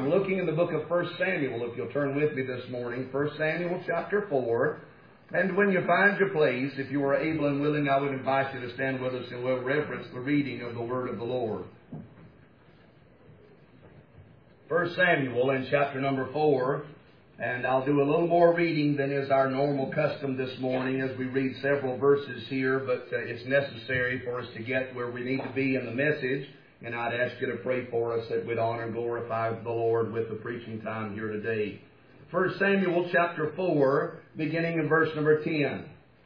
I'm looking in the book of 1 Samuel, if you'll turn with me this morning. 1 Samuel chapter 4. And when you find your place, if you are able and willing, I would invite you to stand with us and we'll reverence the reading of the Word of the Lord. 1 Samuel in chapter number 4. And I'll do a little more reading than is our normal custom this morning as we read several verses here, but it's necessary for us to get where we need to be in the message. And I'd ask you to pray for us that we'd honor and glorify the Lord with the preaching time here today. 1 Samuel chapter 4, beginning in verse number 10.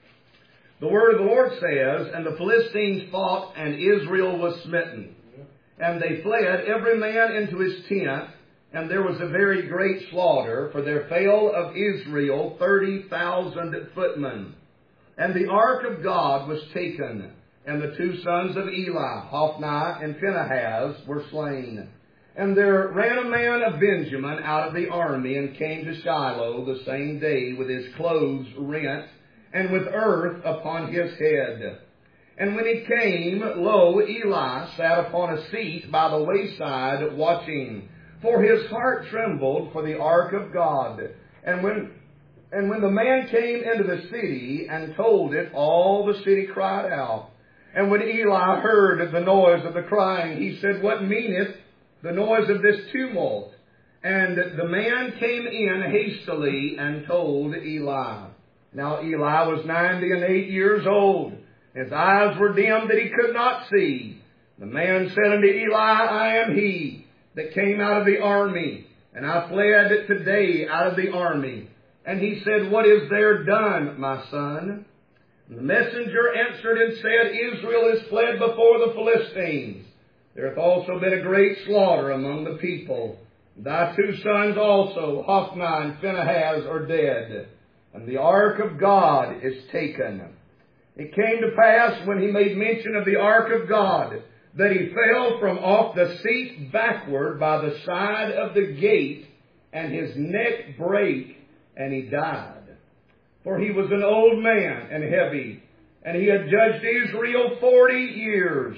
The word of the Lord says, And the Philistines fought, and Israel was smitten. And they fled every man into his tent, and there was a very great slaughter, for there fell of Israel 30,000 footmen. And the ark of God was taken, and the two sons of Eli, Hophni and Phinehas, were slain. And there ran a man of Benjamin out of the army, and came to Shiloh the same day with his clothes rent, and with earth upon his head. And when he came, lo, Eli sat upon a seat by the wayside watching, for his heart trembled for the ark of God. And when the man came into the city and told it, all the city cried out. And when Eli heard the noise of the crying, he said, What meaneth the noise of this tumult? And the man came in hastily and told Eli. Now Eli was 98 years old. His eyes were dim that he could not see. The man said unto Eli, I am he that came out of the army, and I fled today out of the army. And he said, What is there done, my son? And the messenger answered and said, Israel is fled before the Philistines. There hath also been a great slaughter among the people. Thy two sons also, Hophni and Phinehas, are dead, and the ark of God is taken. It came to pass, when he made mention of the ark of God, that he fell from off the seat backward by the side of the gate, and his neck brake, and he died. For he was an old man and heavy, and he had judged Israel 40 years.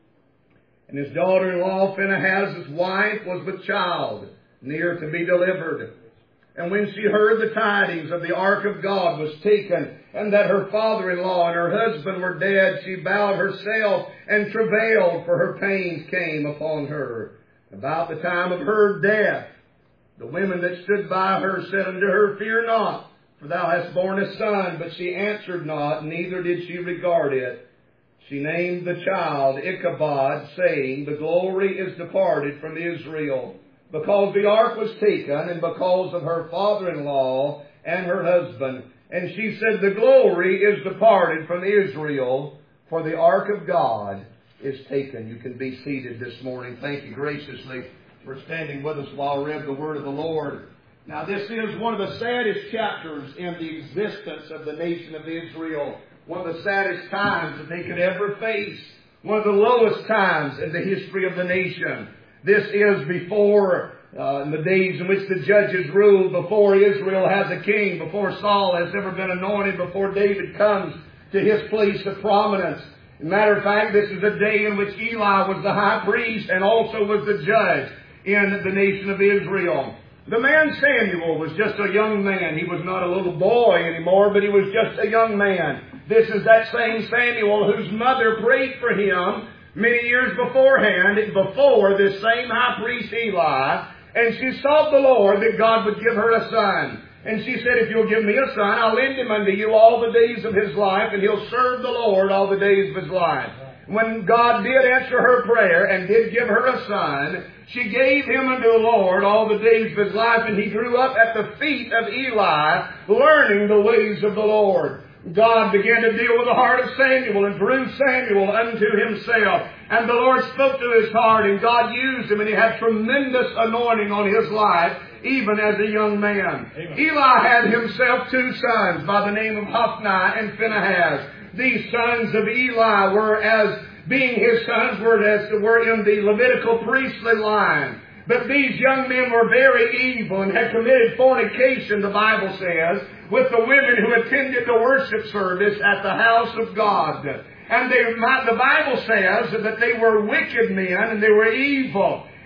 And his daughter-in-law, Phinehas' wife, was with child, near to be delivered. And when she heard the tidings of the ark of God was taken, and that her father-in-law and her husband were dead, she bowed herself and travailed, for her pains came upon her. About the time of her death, the women that stood by her said unto her, Fear not, for thou hast borne a son. But she answered not, neither did she regard it. She named the child Ichabod, saying, The glory is departed from Israel, because the ark was taken, and because of her father-in-law and her husband. And she said, The glory is departed from Israel, for the ark of God is taken. You can be seated this morning. Thank you graciously for standing with us while I read the word of the Lord. Now, this is one of the saddest chapters in the existence of the nation of Israel. One of the saddest times that they could ever face. One of the lowest times in the history of the nation. This is before in the days in which the judges ruled, before Israel has a king, before Saul has ever been anointed, before David comes to his place of prominence. As a matter of fact, this is a day in which Eli was the high priest and also was the judge in the nation of Israel. The man Samuel was just a young man. He was not a little boy anymore, but he was just a young man. This is that same Samuel whose mother prayed for him many years beforehand, before this same high priest Eli, and she sought the Lord that God would give her a son. And she said, If you'll give me a son, I'll lend him unto you all the days of his life, and he'll serve the Lord all the days of his life. When God did answer her prayer and did give her a son, she gave him unto the Lord all the days of his life, and he grew up at the feet of Eli, learning the ways of the Lord. God began to deal with the heart of Samuel and drew Samuel unto himself. And the Lord spoke to his heart, and God used him, and he had tremendous anointing on his life, even as a young man. Amen. Eli had himself two sons by the name of Hophni and Phinehas. These sons of Eli were, as being his sons, were in the Levitical priestly line. But these young men were very evil and had committed fornication, the Bible says, with the women who attended the worship service at the house of God. And the Bible says that they were wicked men and they were evil.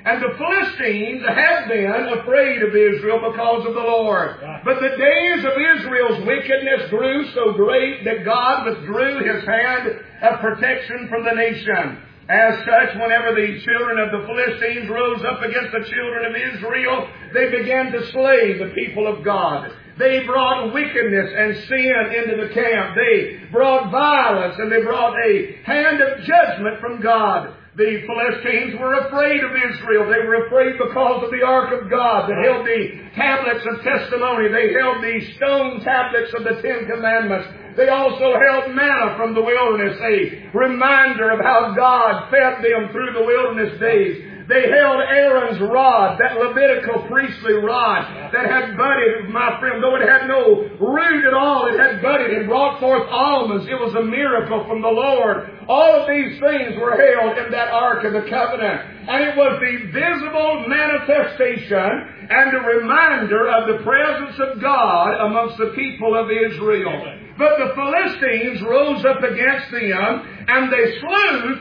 And the Philistines had been afraid of Israel because of the Lord. But the days of Israel's wickedness grew so great that God withdrew His hand of protection from the nation. As such, whenever the children of the Philistines rose up against the children of Israel, they began to slay the people of God. They brought wickedness and sin into the camp. They brought violence and they brought a hand of judgment from God. The Philistines were afraid of Israel. They were afraid because of the Ark of God that held the tablets of testimony. They held the stone tablets of the Ten Commandments. They also held manna from the wilderness, a reminder of how God fed them through the wilderness days. They held Aaron's rod, that Levitical priestly rod that had budded, my friend, though it had no root at all, it had budded and brought forth almonds. It was a miracle from the Lord. All of these things were held in that Ark of the Covenant. And it was the visible manifestation and a reminder of the presence of God amongst the people of Israel. But the Philistines rose up against them, and they slew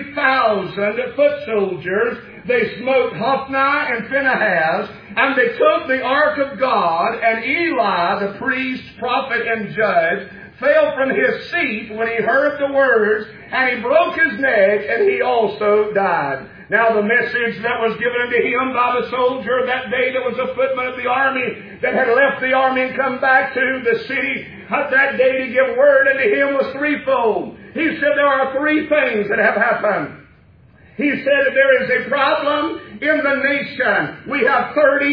30,000 foot soldiers. They smote Hophni and Phinehas, and they took the Ark of God, and Eli, the priest, prophet, and judge, fell from his seat when he heard the words, and he broke his neck, and he also died. Now the message that was given unto him by the soldier that day that was a footman of the army that had left the army and come back to the city that day to give word unto him was threefold. He said there are three things that have happened. He said that there is a problem in the nation. We have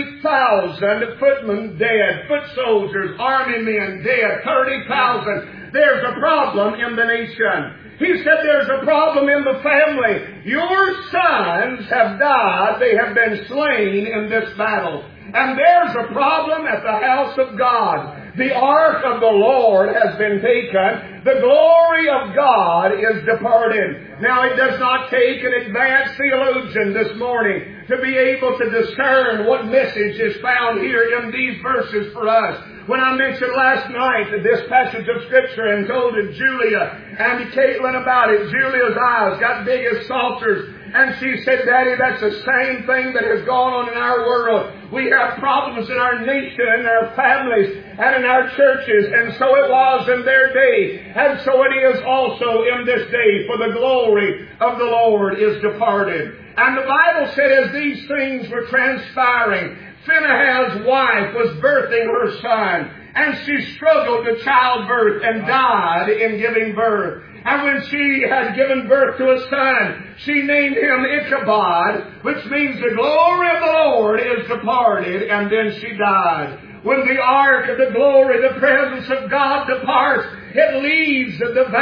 30,000 footmen dead, foot soldiers, army men dead, 30,000. There's a problem in the nation. He said there's a problem in the family. Your sons have died. They have been slain in this battle. And there's a problem at the house of God. The ark of the Lord has been taken. The glory of God is departed. Now, it does not take an advanced theologian this morning to be able to discern what message is found here in these verses for us. When I mentioned last night this passage of Scripture and told Julia and Caitlin about it, Julia's eyes got big as saucers. And she said, Daddy, that's the same thing that has gone on in our world. We have problems in our nation and in our families and in our churches. And so it was in their day. And so it is also in this day. For the glory of the Lord is departed. And the Bible said as these things were transpiring, Phinehas' wife was birthing her son. And she struggled to childbirth and died in giving birth. And when she had given birth to a son, she named him Ichabod, which means the glory of the Lord is departed, and then she died. When the ark of the glory, the presence of God departs, it leaves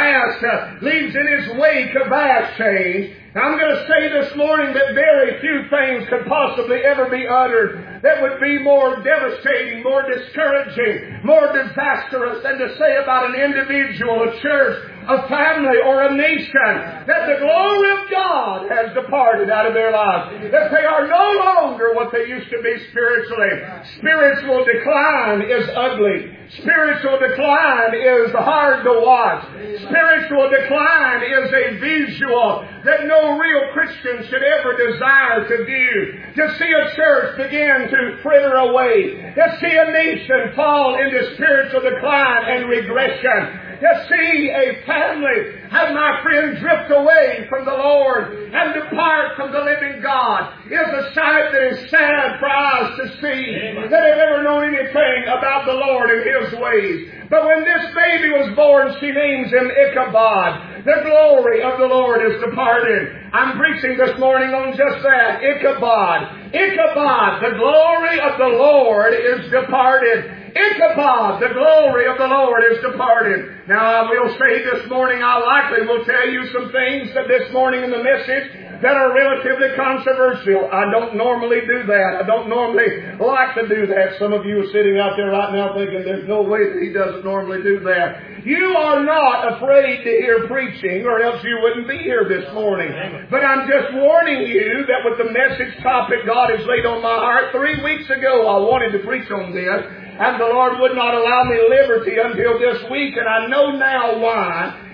leaves in its wake a vast change. Now, I'm going to say this morning that very few things could possibly ever be uttered that would be more devastating, more discouraging, more disastrous than to say about an individual, a church, a family, or a nation, that the glory of God has departed out of their lives. That they are no longer what they used to be spiritually. Spiritual decline is ugly. Spiritual decline is hard to watch. Spiritual decline is a visual that no real Christian should ever desire to view. To see a church begin to fritter away. To see a nation fall into spiritual decline and regression. To see a family, have my friend, drift away from the Lord and depart from the living God is a sight that is sad for us to see that have ever known anything about the Lord and His ways. But when this baby was born, she names him Ichabod. The glory of the Lord is departed. I'm preaching this morning on just that. Ichabod. Ichabod, the glory of the Lord is departed. Ichabod, the glory of the Lord is departed. Now, I will say this morning, I likely will tell you some things that this morning in the message that are relatively controversial. I don't normally do that. I don't normally like to do that. Some of you are sitting out there right now thinking there's no way that he doesn't normally do that. You are not afraid to hear preaching, or else you wouldn't be here this morning. But I'm just warning you that with the message topic God has laid on my heart, 3 weeks ago I wanted to preach on this, and the Lord would not allow me liberty until this week, and I know now why.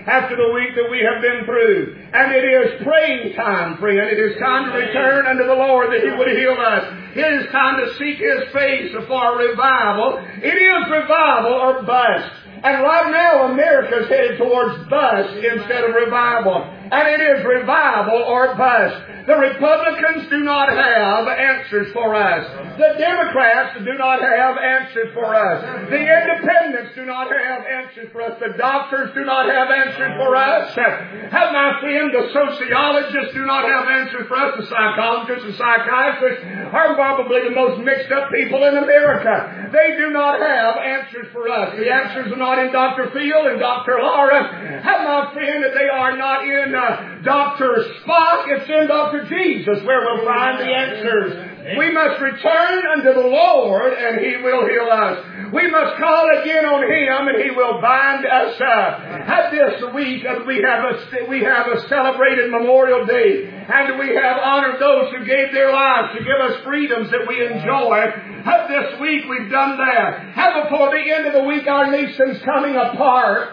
after the week that we have been through. And it is praying time, friend. It is time to return unto the Lord that He would heal us. It is time to seek His face for revival. It is revival or bust. And right now America's headed towards bust instead of revival. And it is revival or bust. The Republicans do not have answers for us. The Democrats do not have answers for us. The Independents do not have answers for us. The doctors do not have answers for us. Have my friend, the sociologists do not have answers for us. The psychologists and psychiatrists are probably the most mixed up people in America. They do not have answers for us. The answers are not in Dr. Field and Dr. Laura. Have my friend, that they are not in Dr. Spock. It's in Dr. Jesus where we'll find the answers. We must return unto the Lord and He will heal us. We must call again on Him and He will bind us up. At this week we have a celebrated Memorial Day, and we have honored those who gave their lives to give us freedoms that we enjoy. At this week we've done that. And before the end of the week our nation's coming apart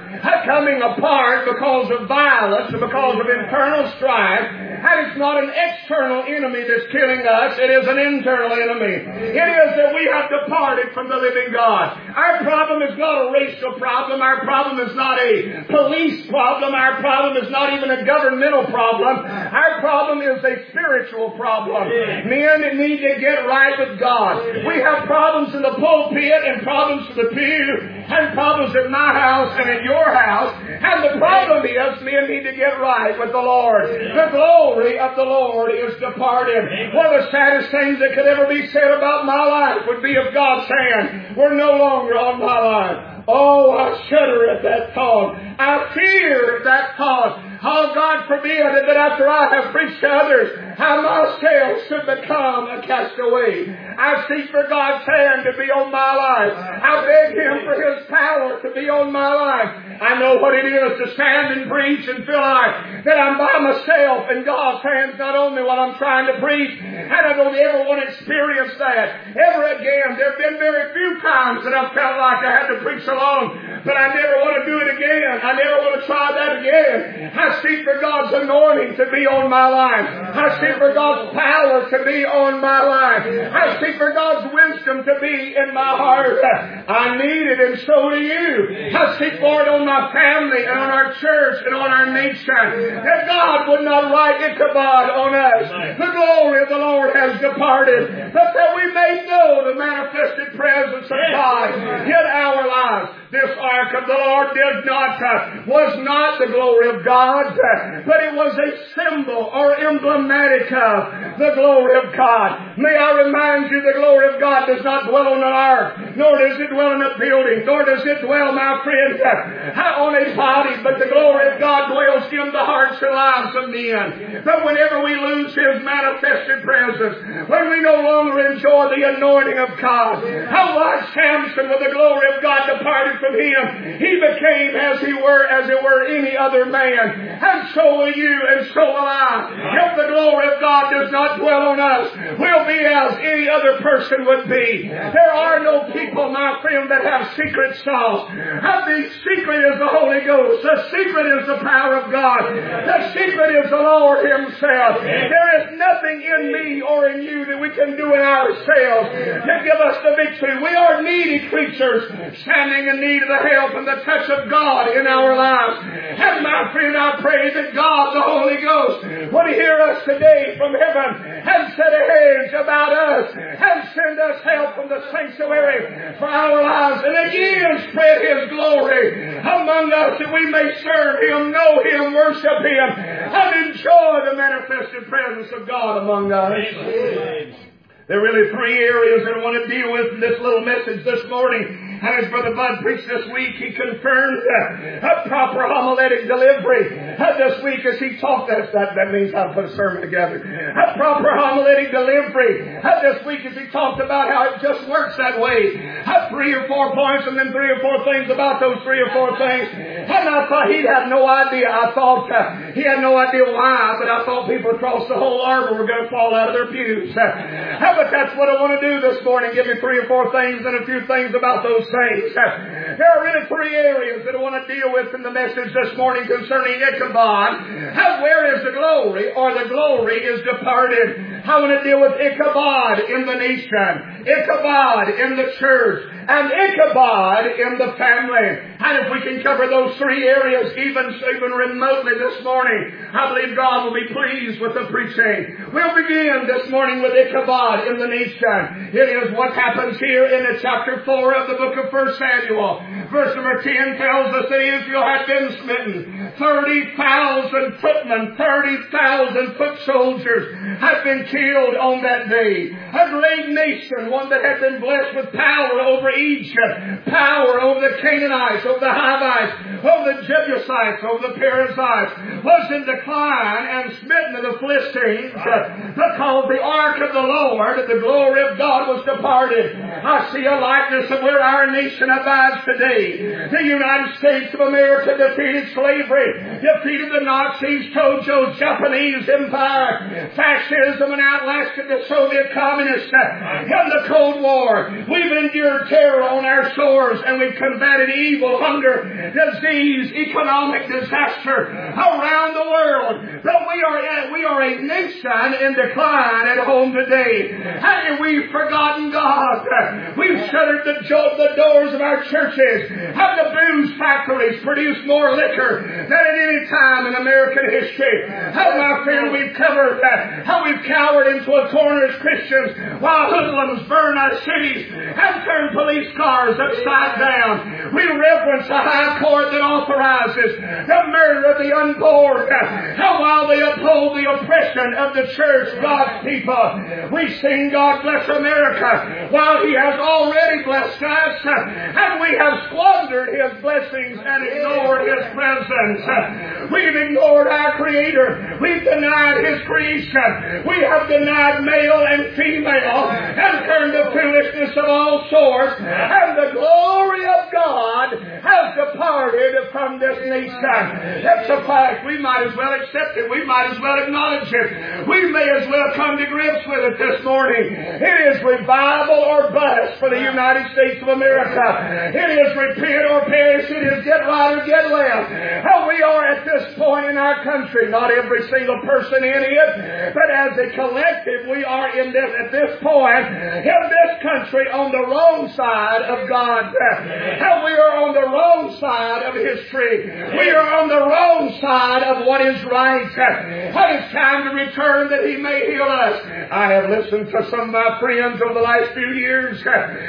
because of violence and because of internal strife. And it's not an external enemy that's killing us. It is an internal enemy. It is that we have departed from the living God. Our problem is not a racial problem. Our problem is not a police problem. Our problem is not even a governmental problem. Our problem is a spiritual problem. Men need to get right with God. We have problems in the pulpit and problems in the pew and problems at my house and at your house. And the problem is men need to get right with the Lord. The glory of the Lord is departed. One of the saddest things that could ever be said about my life would be if God's hand were no longer on my life. Oh, I shudder at that thought. I fear at that thought. Oh, God forbid that after I have preached to others, I myself should become a castaway. I seek for God's hand to be on my life. I beg Him for His power to be on my life. I know what it is to stand and preach and feel like that I'm by myself and God's hand's not on me while I'm trying to preach. And I don't ever want to experience that ever again. There have been very few times that I've felt like I had to preach alone, but I never want to do it again. I never want to try that again. I seek for God's anointing to be on my life. I seek for God's power to be on my life. I seek for God's wisdom to be in my heart. I need it, and so do you. I seek for it on my family and on our church and on our nation. That God would not write Ichabod on us. The glory of the Lord has departed, but that we may know the manifested presence of God in our lives. This ark of the Lord was not the glory of God, but it was a symbol or emblematic of the glory of God. May I remind you, the glory of God does not dwell on an ark, nor does it dwell in a building, nor does it dwell, my friend, on a body, but the glory of God dwells in the hearts and lives of men. But whenever we lose His manifested presence, when we no longer enjoy the anointing of God, how like Samson, with the glory of God departed from him, he became as it were any other man. And so will you, and so will I. If the glory of God does not dwell on us, we'll be as any other person would be. There are no people, my friend, that have secret sauce. The secret is the Holy Ghost. The secret is the power of God. The secret is the Lord Himself. There is nothing in me or in you that we can do in ourselves to give us the victory. We are needy creatures, standing in need of the help and the touch of God in our lives. And my friend, I pray that God, the Holy Ghost, would hear us today from heaven and set a hedge about us and send us help from the sanctuary for our lives, and again spread His glory among us, that we may serve Him, know Him, worship Him, and enjoy the manifested presence of God among us. Amen. There are really three areas that I want to deal with in this little message this morning. And as Brother Bud preached this week, he confirmed a proper homiletic delivery. This week as he talked, that means how to put a sermon together. A proper homiletic delivery. This week as he talked about how it just works that way. 3 or 4 points and then 3 or 4 things about those 3 or 4 things. And I thought he had no idea. I thought he had no idea why, but I thought people across the whole arbor were going to fall out of their pews. But that's what I want to do this morning. Give me 3 or 4 things and a few things about those those things. There are really three areas that I want to deal with in the message this morning concerning Ichabod. Where is the glory, or the glory is departed? I want to deal with Ichabod in the nation, Ichabod in the church, and Ichabod in the family. And if we can cover those three areas even remotely this morning, I believe God will be pleased with the preaching. We'll begin this morning with Ichabod in the nation. It is what happens here in the chapter 4 of the book of 1 Samuel. Verse number 10 tells us that Israel had been smitten. 30,000 footmen, 30,000 foot soldiers had been killed on that day. A great nation, one that had been blessed with power over Egypt, power over the Canaanites, over the Hivites, over the Jebusites, over the Perizzites, was in decline and smitten of the Philistines because the ark of the Lord, the glory of God, was departed. I see a likeness of where our nation abides today. The United States of America defeated slavery, defeated the Nazis, Tojo, Japanese Empire, fascism, and outlasted the Soviet communists in the Cold War. We've endured terror on our shores, and we've combated evil, hunger, disease, economic disaster around the world. But we are a nation in decline at home today. And we've forgotten God. We've shuttered the doors of our churches. Have the booze factories produced more liquor than at any time in American history? How, my friend, we've covered how we've cowered into a corner as Christians while hoodlums burn our cities and turn police cars upside down. We reverence a high court that authorizes the murder of the unborn. How while they uphold the oppression of the church, God's people, we sing God bless America while He has already blessed us, and we have squandered His blessings and ignored His presence. We've ignored our Creator. We've denied His creation. We have denied male and female and turned to foolishness of all sorts, and the glory of God has departed from this nation. That's a fact. We might as well accept it. We might as well acknowledge it. We may as well come to grips with it this morning. It is revival or bust for the United States of America. It is repent or perish. It is get right or get left. How we are at this point in our country, not every single person in it, but as a collective, we are at this point in this country on the wrong side of God. How we are on the wrong side of history. We are on the wrong side of what is right. But it's time to return that He may heal us. I have listened to some of my friends over the last few years.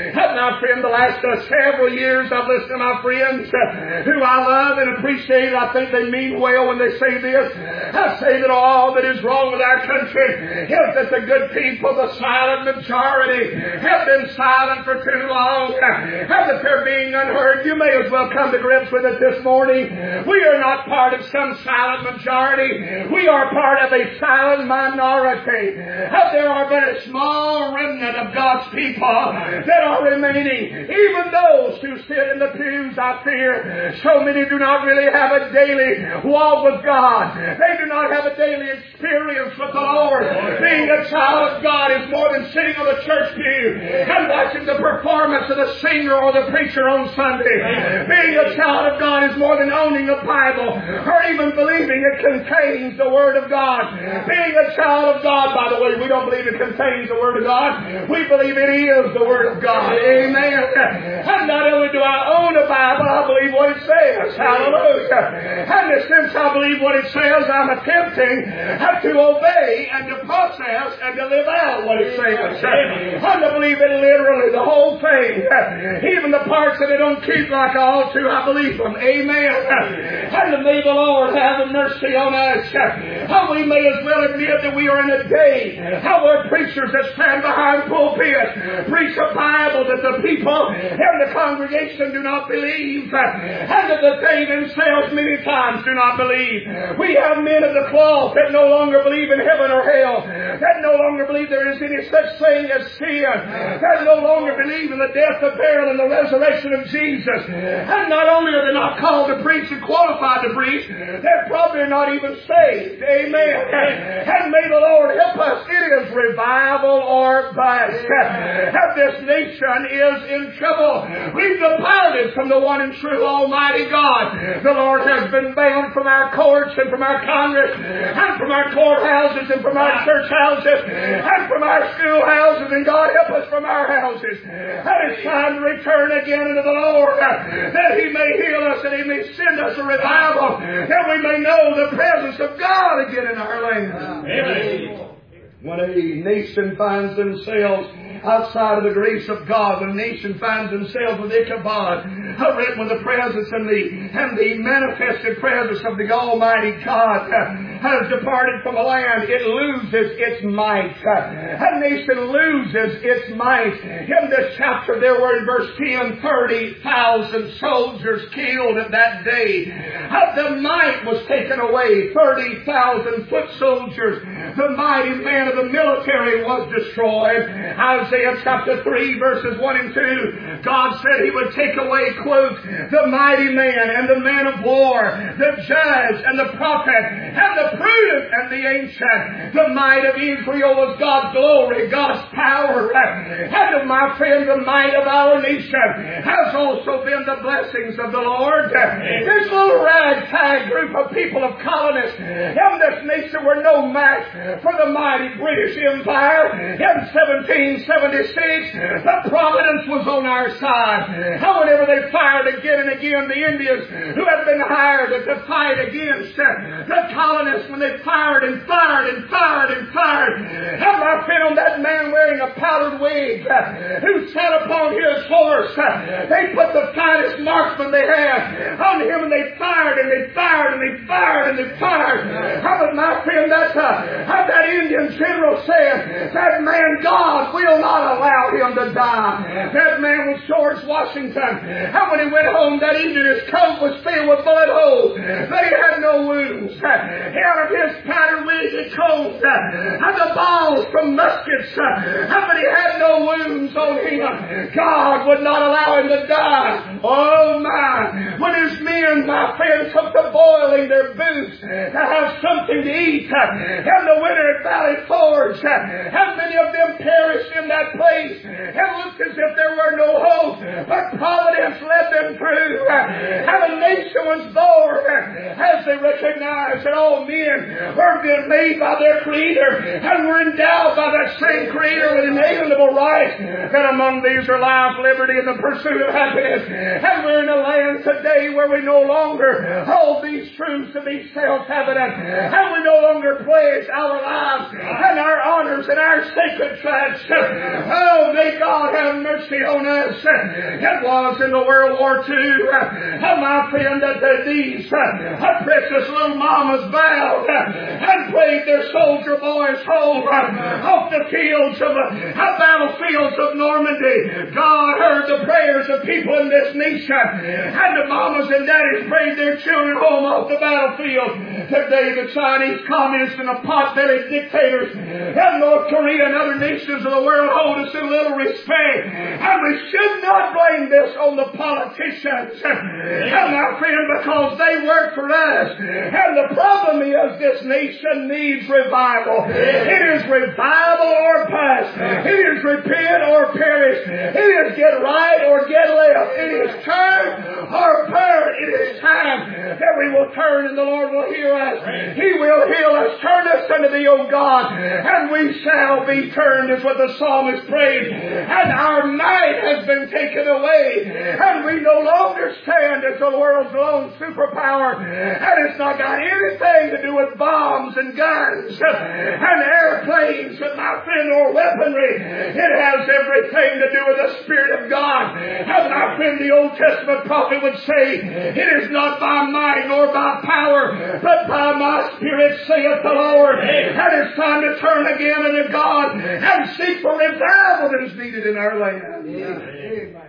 My friend, the last several years, I've listened to my friends who I love and appreciate. I think they mean well when they say this. I say that all that is wrong with our country is that the good people, the silent majority, have been silent for too long, and that they're being unheard. You may as well come to grips with it this morning. We are not part of some silent majority. We are part of a silent minority. There are but a small remnant of God's people that are remaining. Even those who sit in the pews, I fear, so many do not really have a daily walk with God. They do not have a daily experience with the Lord. Being a child of God is more than sitting on the church pew and watching the performance of the singer or the preacher on Sunday. Being a child of God is more than owning a Bible or even believing it contains the Word of God. Being a child of God, by the way, we don't believe it contains the Word of God. We believe it is the Word of God. Amen. And not only do I own a Bible, I believe what it says. Hallelujah. And since I believe what it says, I'm attempting to obey and to process and to live out what it says. And to believe it literally, the whole thing. Even the parts that I don't keep like I ought to, I believe them. Amen. And may the Lord have mercy on us. How we may as well admit that we are in a day how our preachers that stand behind pulpits preach a Bible that the people in the congregation do not believe, and that they themselves many times do not believe. We have men of the cloth that no longer believe in heaven or hell, that no longer believe there is any such thing as sin, that no longer believe believe in the death, the burial, and the resurrection of Jesus. And not only are they not called to preach and qualified to preach, they're probably not even saved. Amen. And may the Lord help us. It is revival or bust. And this nation is in trouble. We've departed from the one and true Almighty God. The Lord has been banned from our courts and from our Congress and from our courthouses and from our church houses and from our schoolhouses, and God help us from our houses. And it's time to return again unto the Lord, that He may heal us and He may send us a revival, that we may know the presence of God again in our land. Amen. When a nation finds themselves outside of the grace of God, when a nation finds themselves with Ichabod, written with the presence and the manifested presence of the Almighty God, has departed from the land, it loses its might. A nation loses its might. In this chapter there were in verse 10, 30,000 soldiers killed at that day. The might was taken away. 30,000 foot soldiers. The mighty man of the military was destroyed. Isaiah chapter 3 verses 1 and 2. God said He would take away, quote, the mighty man and the man of war, the judge and the prophet and the prudent and the ancient. The might of Israel was God's glory, God's power. And my friend, the might of our nation has also been the blessings of the Lord. This little ragtag group of people of colonists in this nation were no match for the mighty British Empire. In 1776, the Providence was on our side. How whenever they fired again and again, the Indians who had been hired to fight against the colonists, when they fired and fired and fired and fired, and my friend, on that man wearing a powdered wig who sat upon his horse, they put the finest marksman they had on him, and they fired and they fired and they fired and they fired. How but my friend, that's how that Indian general said, that man, God will not allow him to die. That man was George Washington. And when he went home that evening, his coat was filled with bullet holes, but he had no wounds. Out of his powdered wig he combed and the balls from muskets, but he had no wounds on him. God would not allow him to die. Oh my! When his men, my friend, took to boiling their boots to have something to eat in the winter at Valley Forge, and many of them perished in that place. It looked as if there were no hope, but Providence led them through. And the nation was born as they recognized that all men were being made by their Creator and were endowed by that same Creator with inalienable rights, that among these are life, liberty, and the pursuit of happiness. And we're in a land today where we no longer hold these truths to be self-evident, and we no longer pledge our lives and our honors and our sacred tracts. Oh, may God have mercy on us. It was in the World War II, my friend, that these precious little mamas bowed and prayed their soldier boys home off the fields of battlefields of Normandy. God heard the prayers of people in this nation, and the mamas and daddies prayed their children home off the battlefield. Today the Chinese communists and the pot-bellied dictators in North Korea and other nations of the world hold us in little respect, and we should not blame this on the politicians, and my friend, because they work for us. And the problem is this nation needs revival. It is revival or bust. It is repent or perish. It is get right or get left. It is turn or burn. It is time that we will turn and the Lord will hear us. He will heal us. Turn us unto thee, O God, and we shall be turned, is what the psalmist prayed. And our might has been taken away, and we no longer stand as the world's lone superpower. And it's not got anything to do with bombs and guns and airplanes, my friend, or weaponry. It has everything to do with the Spirit of God. And my friend, the Old Testament prophet would say, it is not by might nor by power, but by my Spirit, saith the Lord. And it's time to turn again unto God and seek for revival that is needed in our land. Amen.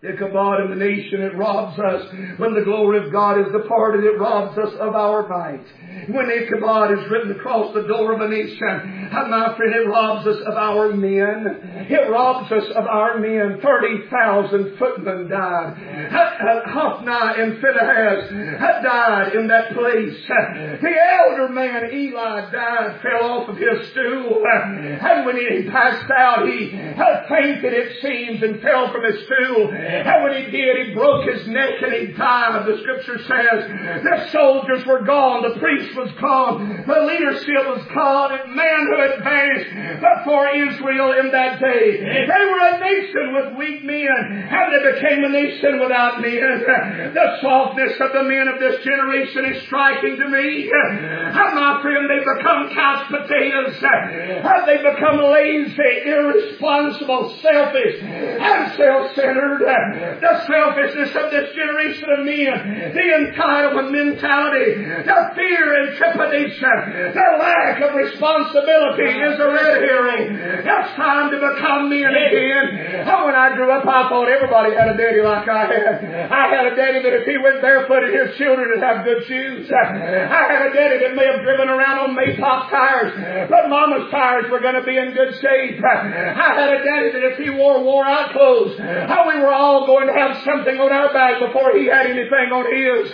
Ichabod in the nation, it robs us. When the glory of God is departed, it robs us of our might. When Ichabod is written across the door of a nation, my friend, it robs us of our men. It robs us of our men. 30,000 footmen died. Hophni and Phinehas had died in that place. The elder man, Eli, died, fell off of his stool. And when he passed out, he had fainted, it seems, and fell from his stool. And when he did, he broke his neck and he died. The Scripture says the soldiers were gone, the priest was gone, the leadership was gone, and manhood vanished before Israel in that day. They were a nation with weak men, and they became a nation without men. The softness of the men of this generation is striking to me. My friend, they become couch potatoes. They become lazy, irresponsible, selfish, and self-centered. The selfishness of this generation of men, the entitlement mentality, the fear and trepidation, the lack of responsibility is a red herring. It's time to become men again. When I grew up, I thought everybody had a daddy like I had. I had a daddy that if he went barefooted, his children would have good shoes. I had a daddy that may have driven around on Maytop tires, but Mama's tires were going to be in good shape. I had a daddy that if he wore out clothes, we were all going to have something on our back before he had anything on his.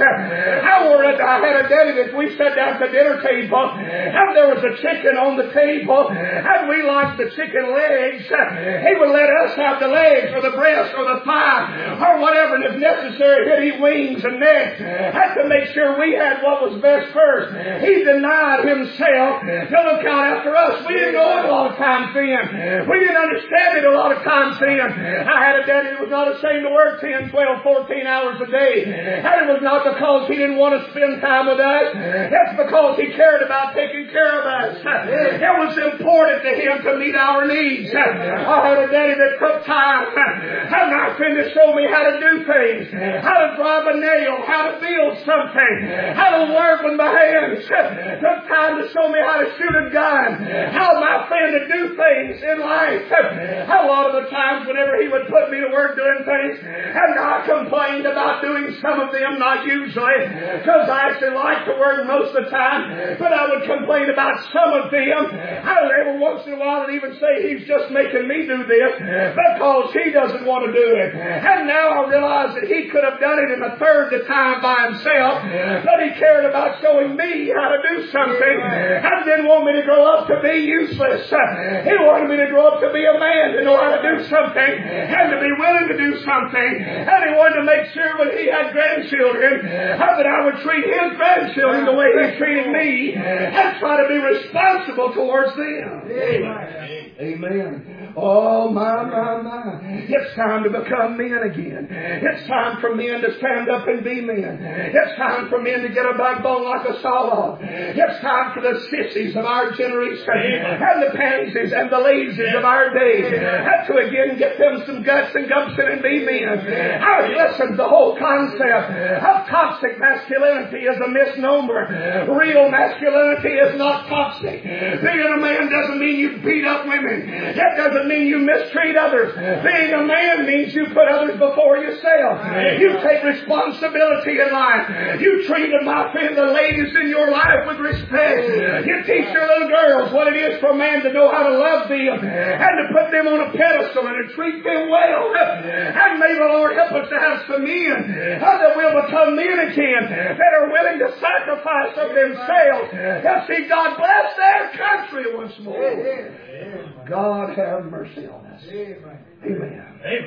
I had a daddy that we sat down at the dinner table and there was a chicken on the table and we liked the chicken legs. He would let us have the legs or the breast or the thigh or whatever, and if necessary he'd eat wings and necks. Had to make sure we had what was best first. He denied himself to look out after us. We didn't know it a lot of times then. We didn't understand it a lot of times then. I had a daddy that was not ashamed to work 10, 12, 14 hours a day. And it was not because he didn't want to spend time with us. It's because he cared about taking care of us. It was important to him to meet our needs. I had a daddy that took time and my friend to show me how to do things, how to drive a nail, how to build something, how to work with my hands. Took time to show me how to shoot a gun, how my friend to do things in life. A lot of the times whenever he would put me to work doing things, and I complained about doing some of them, not usually, because I actually like to work most of the time, but I would complain about some of them. I would every once in a while and even say he's just making me do this because he doesn't want to do it. And now I realize that he could have done it in a third the time by himself, but he cared about showing me how to do something and didn't want me to grow up to be useless. He wanted me to grow up to be a man, to know how to do something and to be willing to do something. And he wanted to make sure when he had grandchildren that I would treat his grandchildren the way he treated me and try to be responsible towards them. Amen. Amen. Oh, my. It's time to become men again. It's time for men to stand up and be men. It's time for men to get a backbone like a saw. It's time for the sissies of our generation and the pansies and the lazies of our day to again get them some guts and gumption and be men. Listen, the whole concept of toxic masculinity is a misnomer. Real masculinity is not toxic. Being a man doesn't mean you beat up women. It doesn't mean you mistreat others. Being a man means you put others before yourself. You take responsibility in life. You treat, my friend, the ladies in your life with respect. You teach your little girls what it is for a man to know how to love them and to put them on a pedestal and to treat them well. And may the Lord help us to have some men that will become men again, that are willing to sacrifice of themselves to see God bless their country once more. God have mercy on us. Amen.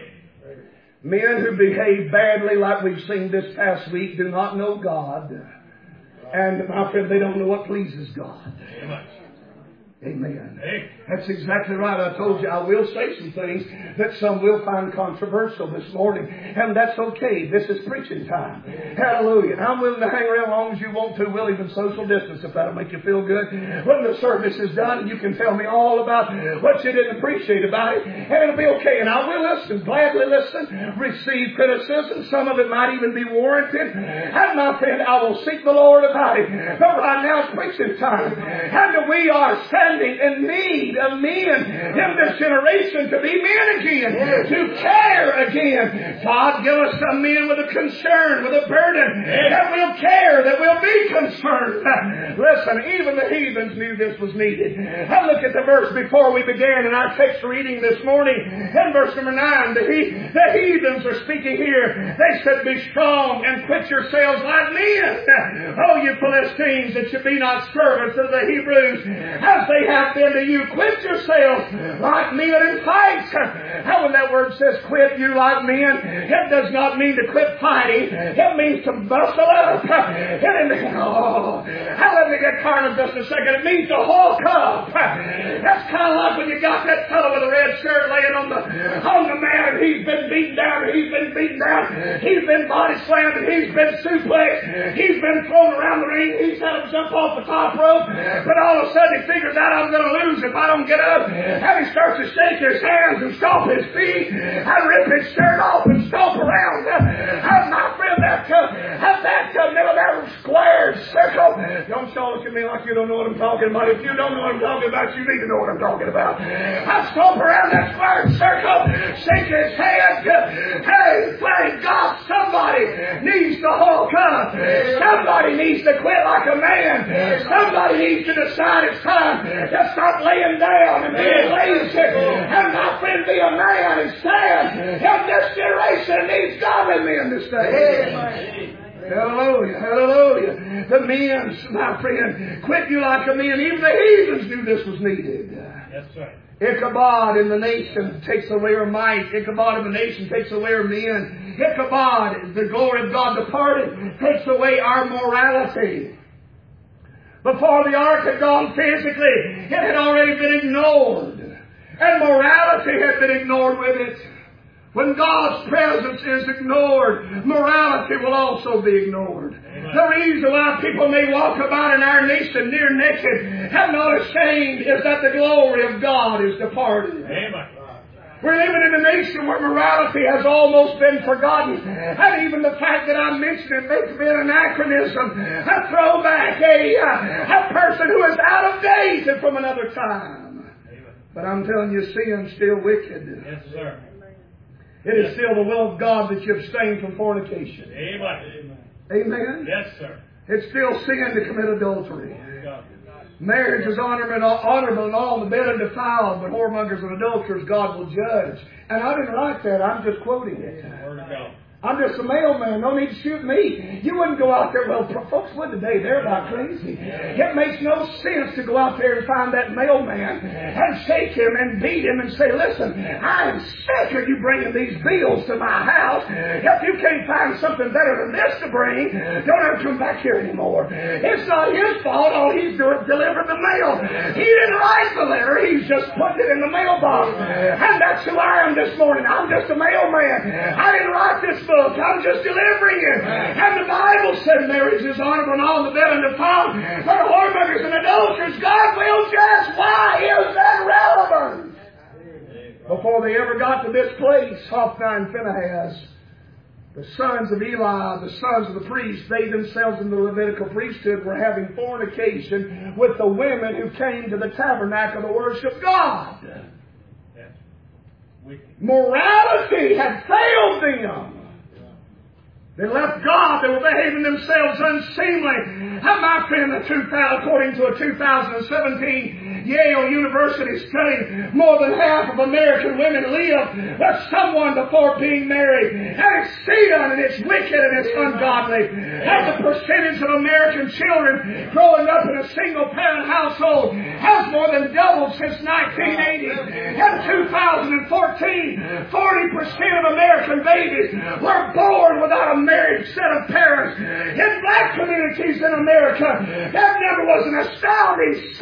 Men who behave badly like we've seen this past week do not know God. And my friend, they don't know what pleases God. Amen. That's exactly right. I told you I will say some things that some will find controversial this morning. And that's okay. This is preaching time. Hallelujah. And I'm willing to hang around as long as you want to. We'll even social distance if that'll make you feel good. When the service is done, you can tell me all about what you didn't appreciate about it. And it'll be okay. And I will listen. Gladly listen. Receive criticism. Some of it might even be warranted. And my friend, I will seek the Lord about it. But right now it's preaching time. And we are standing in need of men in this generation to be men again, to carry care again. God, give us some men with a concern, with a burden, that will care, that will be concerned. Listen, even the heathens knew this was needed. Now look at the verse before we began in our text reading this morning. In verse number 9, the heathens are speaking here. They said, be strong and quit yourselves like men. Oh, you Philistines, that you be not servants of the Hebrews, as they have been to you. Quit yourselves like men and fight. How when that word says quit you like men, it does not mean to quit fighting. It means to bustle up. Let me get carnal just a second. It means to hulk up. That's kind of like when you got that fellow with a red shirt laying on the mat, and he's been beaten down, and he's been beaten down, he's been body slammed, and he's been suplexed, he's been thrown around the ring, he's had him jump off the top rope, but all of a sudden he figures out I'm going to lose if I don't get up, and he starts to shake his hands and stomp his feet, and rip his shirt off and stomp around. And my friend, that middle of that squared circle, don't y'all look at me like you don't know what I'm talking about. If you don't know what I'm talking about, you need to know what I'm talking about. I stomp around that squared circle, shake his hand. Hey, thank God, somebody needs to hulk up. Somebody needs to quit like a man. Somebody needs to decide it's time to stop laying down and being lazy. And my friend, be a man and stand. And this generation needs godly men to stand. Hallelujah, hallelujah. The men, my friend, quit you like a man. Even the heathens knew this was needed. Yes, sir. Ichabod in the nation takes away our might. Ichabod in the nation takes away our men. Ichabod, the glory of God departed, takes away our morality. Before the ark had gone physically, it had already been ignored. And morality had been ignored with it. When God's presence is ignored, morality will also be ignored. Amen. The reason why people may walk about in our nation near naked and not ashamed is that the glory of God is departed. Amen. We're living in a nation where morality has almost been forgotten. And even the fact that I mentioned it makes me an anachronism, a throwback, a person who is out of date and from another time. Amen. But I'm telling you, sin's still wicked. Yes, sir. It is still the will of God that you abstain from fornication. Amen. Amen? Yes, sir. It's still sin to commit adultery. Marriage is honorable and all, the bed undefiled, but whoremongers and adulterers God will judge. And I didn't write that. I'm just quoting it. Word of God. I'm just a mailman. No need to shoot me. You wouldn't go out there. Well, folks would today. They're about crazy. It makes no sense to go out there and find that mailman and shake him and beat him and say, listen, I am sick of you bringing these bills to my house. If you can't find something better than this to bring, don't ever come back here anymore. It's not his fault. All he's doing is delivering the mail. He didn't write the letter. He's just putting it in the mailbox. And that's who I am this morning. I'm just a mailman. I didn't write this book. I'm just delivering it. And the Bible said marriage is honorable and all the bed undefiled, but whoremongers and adulterers God will judge. Why is that relevant? Before they ever got to this place, Hophni and Phinehas, the sons of Eli, the sons of the priests, they themselves in the Levitical priesthood were having fornication with the women who came to the tabernacle to worship God. Morality had failed them. They left God. They were behaving themselves unseemly. And my friend, according to a 2017 Yale University study, more than half of American women live with someone before being married. And it's sin, and it's wicked, and it's ungodly. And the percentage of American children growing up in a single-parent household has more than doubled since 1980. In 2014, 40% of American babies were born without a married set of parents. In black communities in America, that number was an astounding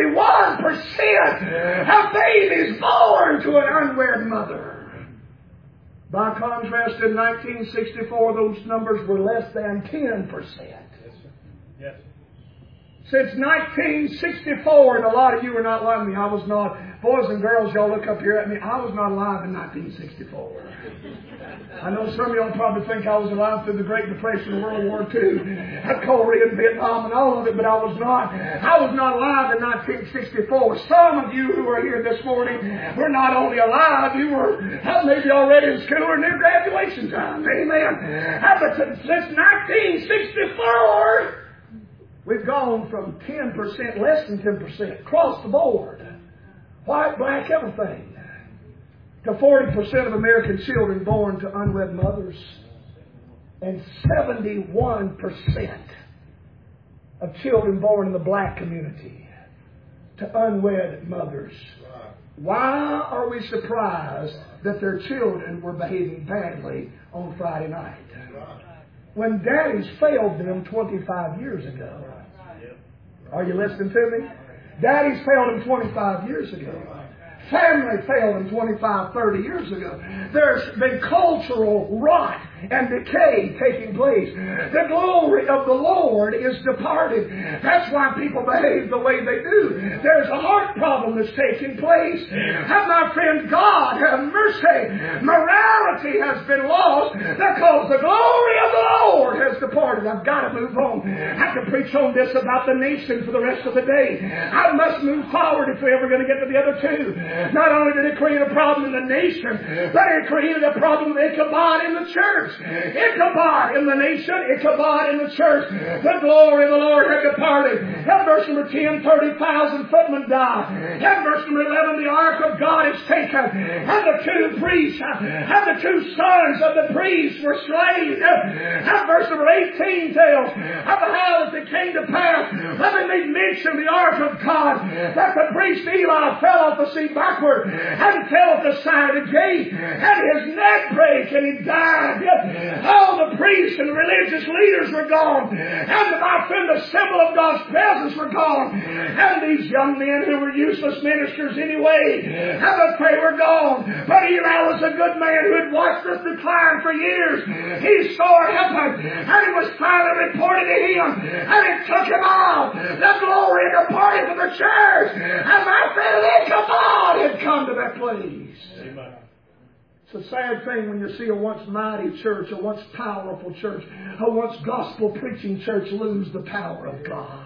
71% of babies born to an unwed mother. By contrast, in 1964, those numbers were less than 10%. Yes. Since 1964, and a lot of you are not like me, I was not. Boys and girls, y'all look up here at me. I was not alive in 1964. I know some of y'all probably think I was alive through the Great Depression and World War II, Korea and Vietnam and all of it, but I was not. I was not alive in 1964. Some of you who are here this morning were not only alive, you were maybe already in school or near graduation time. Amen. But since 1964, we've gone from 10%, less than 10%, across the board, white, black, everything, to 40% of American children born to unwed mothers, and 71% of children born in the black community to unwed mothers. Why are we surprised that their children were behaving badly on Friday night when daddies failed them 25 years ago? Are you listening to me? Daddies failed them 25 years ago. Family failed them 25, 30 years ago. There's been cultural rot and decay taking place. The glory of the Lord is departed. That's why people behave the way they do. There's a heart problem that's taking place. Have my friend, God have mercy. Morality has been lost because the glory of the Lord has departed. I've got to move on. I can preach on this about the nation for the rest of the day. I must move forward if we're ever going to get to the other two. Not only did it create a problem in the nation, but it created a problem with Ichabod in the church. Ichabod in the nation, Ichabod in the church. The glory of the Lord had departed. At verse number 10, 30,000 footmen died. At verse number 11, the ark of God is taken. And the two priests, and the two sons of the priests were slain. At verse number 18 tells of how it came to pass. Let me make mention of the ark of God, that the priest Eli fell off the sea backward and fell at the side of the gate, and his neck brake, and he died. All the priests and religious leaders were gone, and my friend, the symbol of God's presence were gone, and these young men who were useless ministers anyway, and they were gone. But Eli was a good man who had watched this decline for years. He saw it happen, and it was finally reported to him, and it took him out. The glory and the party for the church, and my friend Ichabod had come to that place. Amen. It's a sad thing when you see a once mighty church, a once powerful church, a once gospel preaching church lose the power of God.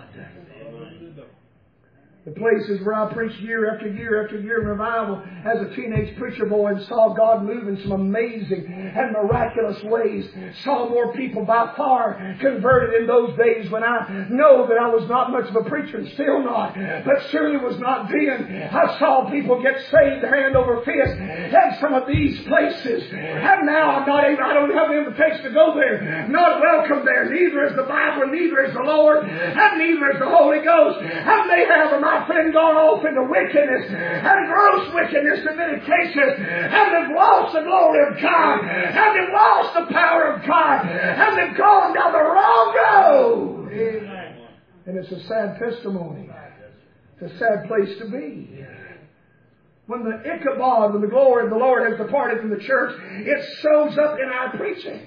The places where I preached year after year after year in revival as a teenage preacher boy and saw God move in some amazing and miraculous ways. Saw more people by far converted in those days when I know that I was not much of a preacher and still not, but surely was not then. I saw people get saved hand over fist in some of these places. And now I don't have the invitation to go there. Not welcome there. Neither is the Bible, neither is the Lord, and neither is the Holy Ghost. And they have my friend gone off into wickedness and gross wickedness in many cases, and they've lost the glory of God, and they've lost the power of God, and they've gone down the wrong road. Amen. And it's a sad testimony. It's a sad place to be. When the Ichabod, when the glory of the Lord has departed from the church, it shows up in our preaching.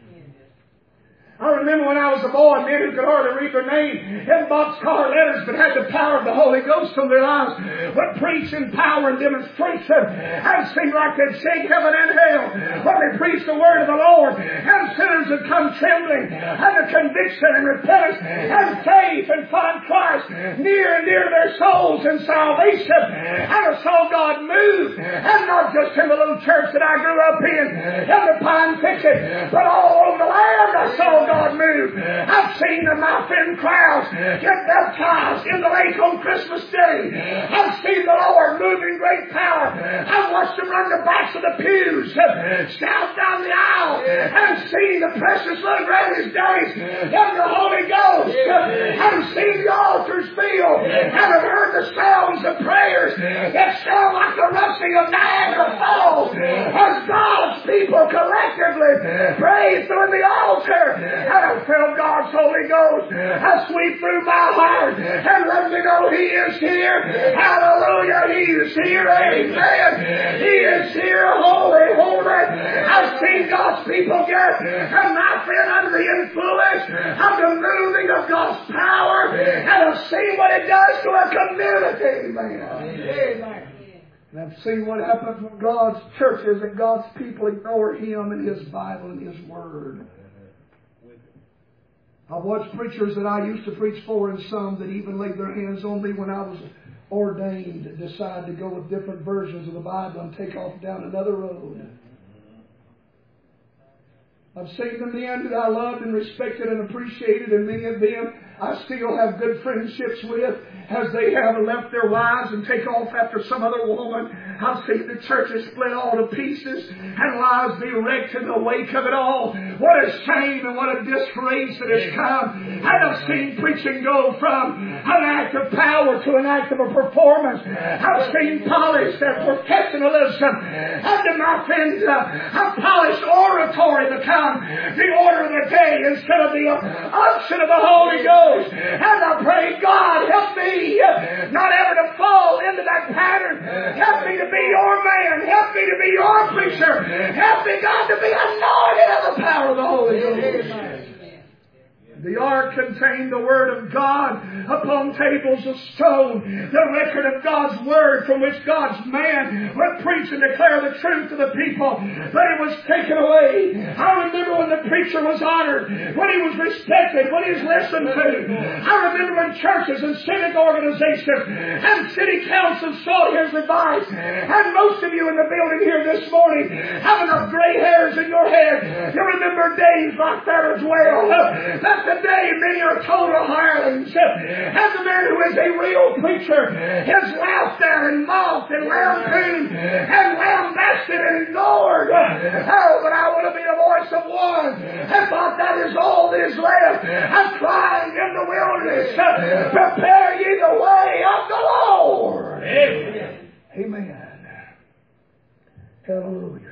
I remember when I was a boy, men who could hardly read their name in boxcar letters but had the power of the Holy Ghost on their lives would preach in power and demonstration and seemed like they'd shake heaven and hell when they preached the word of the Lord, and sinners would come trembling, and the conviction and repentance and faith and find Christ near and dear to their souls and salvation. And I saw God move, and not just in the little church that I grew up in the Pine Thicket, but all over the land I saw God move. I've seen the my friend crowds get baptized in the lake on Christmas Day. I've seen the Lord move in great power. I've watched Him run the backs of the pews, shout down the aisle, and seen the precious little granny's days in the Holy Ghost. I've seen the altars filled, and I've heard the sounds of prayers that sound like the rushing of Niagara Falls as God's people collectively pray through the altar. And I felt God's Holy Ghost sweep through my heart and let me know He is here. Hallelujah, He is here. Amen. He is here. Holy, holy. I've seen God's people get, and my friend, under the influence of the moving of God's power, and I've seen what it does to a community. Amen. Amen. And I've seen what happens when God's churches and God's people ignore Him and His Bible and His Word. I've watched preachers that I used to preach for, and some that even laid their hands on me when I was ordained, decide to go with different versions of the Bible and take off down another road. I've seen the men that I loved and respected and appreciated, and many of them I still have good friendships with, as they have left their wives and take off after some other woman. I've seen the churches split all to pieces and lives be wrecked in the wake of it all. What a shame and what a disgrace it has come. And I've seen preaching go from an act of power to an act of a performance. I've seen polish and professionalism and, to my friends, a polished oratory become the order of the day instead of the unction of the Holy Ghost. And I pray, God, help me not ever to fall into that pattern. Help me to be your man. Help me to be your preacher. Help me, God, to be anointed of the power of the Holy Ghost. The ark contained the Word of God upon tables of stone, the record of God's Word from which God's man would preach and declare the truth to the people. But it was taken away. I remember when the preacher was honored, when he was respected, when he was listened to. I remember when churches and civic organizations and city councils sought his advice. And most of you in the building here this morning have enough gray hairs in your head. You remember days like that as well. That's today many are total hirelings. And the man who is a real preacher is laughed at and mocked and lampooned and lambasted and ignored. Oh, but I want to be the voice of one. And thought that is all that is left. I'm crying in the wilderness. Prepare ye the way of the Lord. Amen. Amen. Hallelujah.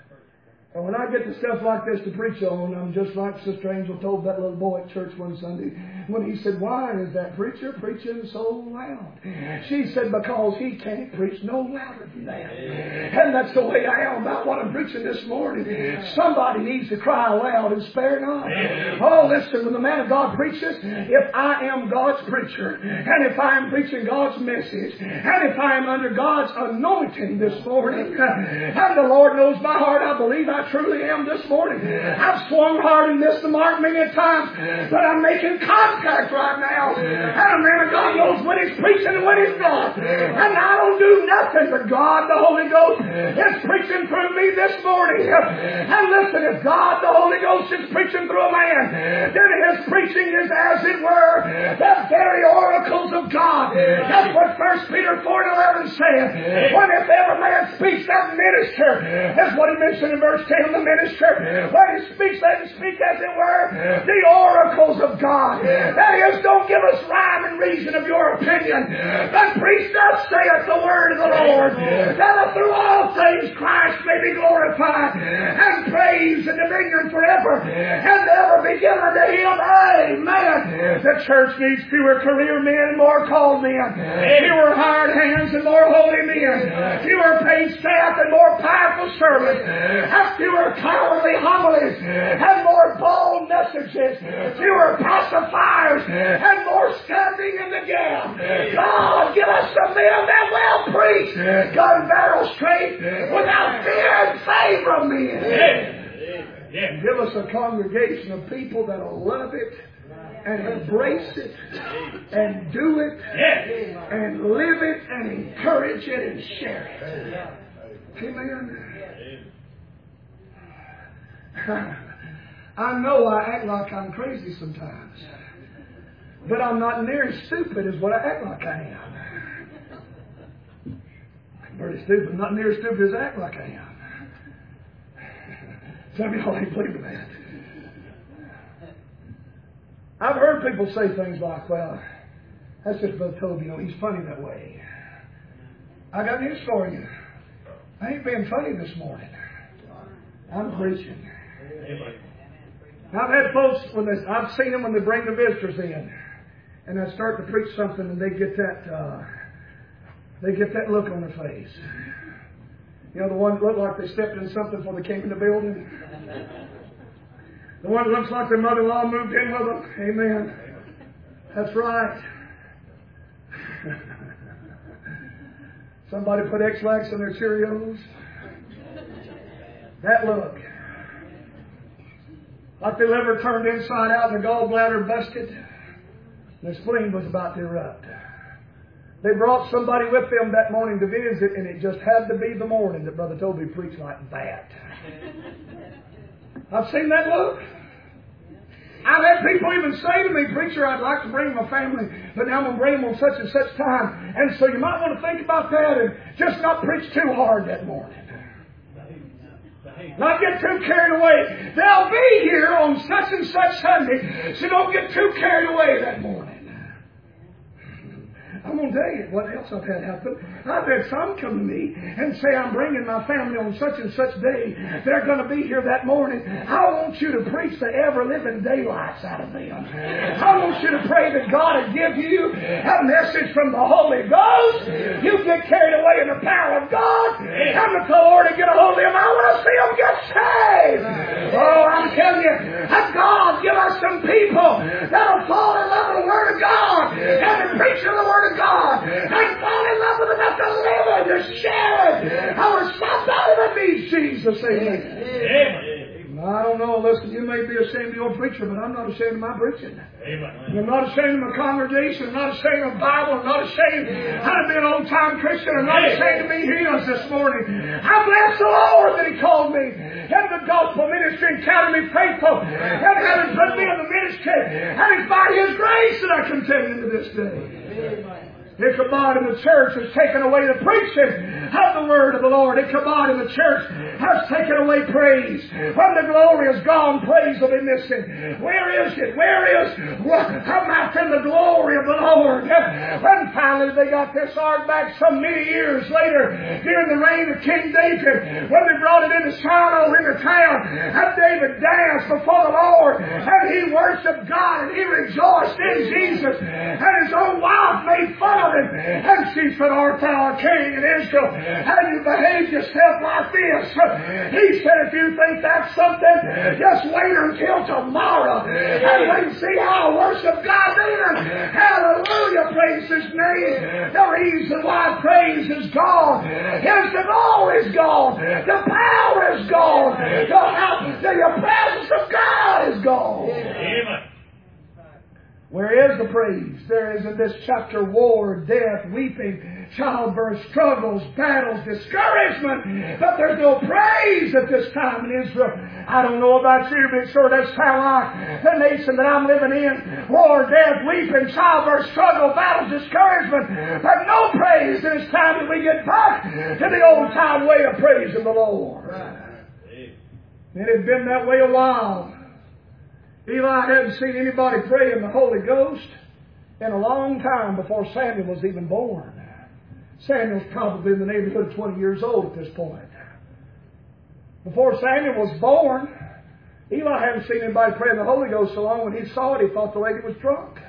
And when I get to stuff like this to preach on, I'm just like Sister Angel told that little boy at church one Sunday when he said, "Why is that preacher preaching so loud?" She said, "Because he can't preach no louder than that." And that's the way I am about what I'm preaching this morning. Somebody needs to cry aloud and spare not. Oh, listen, when the man of God preaches, if I am God's preacher, and if I am preaching God's message, and if I am under God's anointing this morning, and the Lord knows my heart, I believe I truly am this morning. I've swung hard and missed the mark many times, but I'm making contact right now. And a man of God knows when he's preaching and when he's not. And I don't do nothing, but God, the Holy Ghost, is preaching through me this morning. And listen, if God, the Holy Ghost, is preaching through a man, then his preaching is, as it were, the very oracles of God. That's what 1 Peter 4:11 says. When if ever man speaks, that minister, that's what he mentioned in verse 10. The minister, when he speaks, let him speak, as it were, the oracles of God. That is, don't give us rhyme and reason of your opinion, but preach thus saith the word of the Lord, that through all things Christ may be glorified, and praise and dominion forever and ever be given to Him. Amen. The church needs fewer career men and more called men, fewer hired hands and more holy men, fewer paid staff and more powerful servants, fewer cowardly homilies and more bold messages, fewer pacifiers and more standing in the gap. God, give us some men that will preach, gun barrel straight, without fear and favor of men. And give us a congregation of people that will love it and embrace it and do it and live it and encourage it and share it. Amen. I know I act like I'm crazy sometimes, but I'm not near as stupid as what I act like I am. I'm pretty stupid, not near as stupid as I act like I am. Some of y'all ain't believing that. I've heard people say things like, "Well, that's just Brother Toby, he's funny that way." I got news for you. I ain't being funny this morning. I'm preaching. I've had folks, I've seen them when they bring the visitors in, and I start to preach something, and they get that look on their face. You know, the one that looked like they stepped in something before they came in the building. The one that looks like their mother-in-law moved in with them. Amen. That's right. Somebody put X-Lax in their Cheerios. That look. Like the liver turned inside out and the gallbladder busted. The spleen was about to erupt. They brought somebody with them that morning to visit, and it just had to be the morning that Brother Toby preached like that. I've seen that look. I've had people even say to me, "Preacher, I'd like to bring my family, but now I'm going to bring them on such and such time." And so you might want to think about that and just not preach too hard that morning. Not get too carried away. They'll be here on such and such Sunday, so don't get too carried away that morning. I'm going to tell you what else I've had happen. I've had some come to me and say, "I'm bringing my family on such and such day. They're going to be here that morning. I want you to preach the ever-living daylights out of them. I want you to pray that God will give you a message from the Holy Ghost. You get carried away in the power of God. Come to the Lord and get a hold of Him. I want to see them get saved." Oh, I'm telling you, that God give us some people that'll fall in love with the Word of God and the preaching of the Word of God and fall in love with enough to live it, to share it. I want somebody that needs Jesus. Amen. I don't know, listen, you may be ashamed of your preacher, but I'm not ashamed of my preaching. Amen. I'm not ashamed of my congregation. I'm not ashamed of the Bible. I'm not ashamed how to be an old-time Christian. I'm not ashamed to be healed this morning. I bless the Lord that He called me in the gospel ministry and counted me faithful and having put me in the ministry. And it's by His grace that I continue to this day. Ichabod in the church has taken away the preaching of the word of the Lord. Ichabod in the church has taken away praise. When the glory is gone, praise will be missing. Where is it? Where is come out in the glory of the Lord? When finally they got this ark back some many years later, during the reign of King David, when they brought it into Shiloh, into town, and David danced before the Lord, and he worshiped God, and he rejoiced in Jesus, and his own wife made fun of him, and she said, "Art thou a king in Israel? And you behave yourself like this?" He said, "If you think that's something, just wait until tomorrow and wait and see how I worship God then." Hallelujah, praise His name. The reason why praise is gone is the glory is gone, the power is gone, the presence of God is gone. Amen. Where is the praise? There is in this chapter war, death, weeping, childbirth, struggles, battles, discouragement. But there's no praise at this time in Israel. I don't know about you, but it sure does sound like the nation that I'm living in. War, death, weeping, childbirth, struggle, battles, discouragement. But no praise. And it's time that we get back to the old time way of praising the Lord. It had been that way a while. Eli hadn't seen anybody pray in the Holy Ghost in a long time before Samuel was even born. Samuel's probably in the neighborhood of 20 years old at this point. Before Samuel was born, Eli hadn't seen anybody pray in the Holy Ghost so long. When he saw it, he thought the lady was drunk.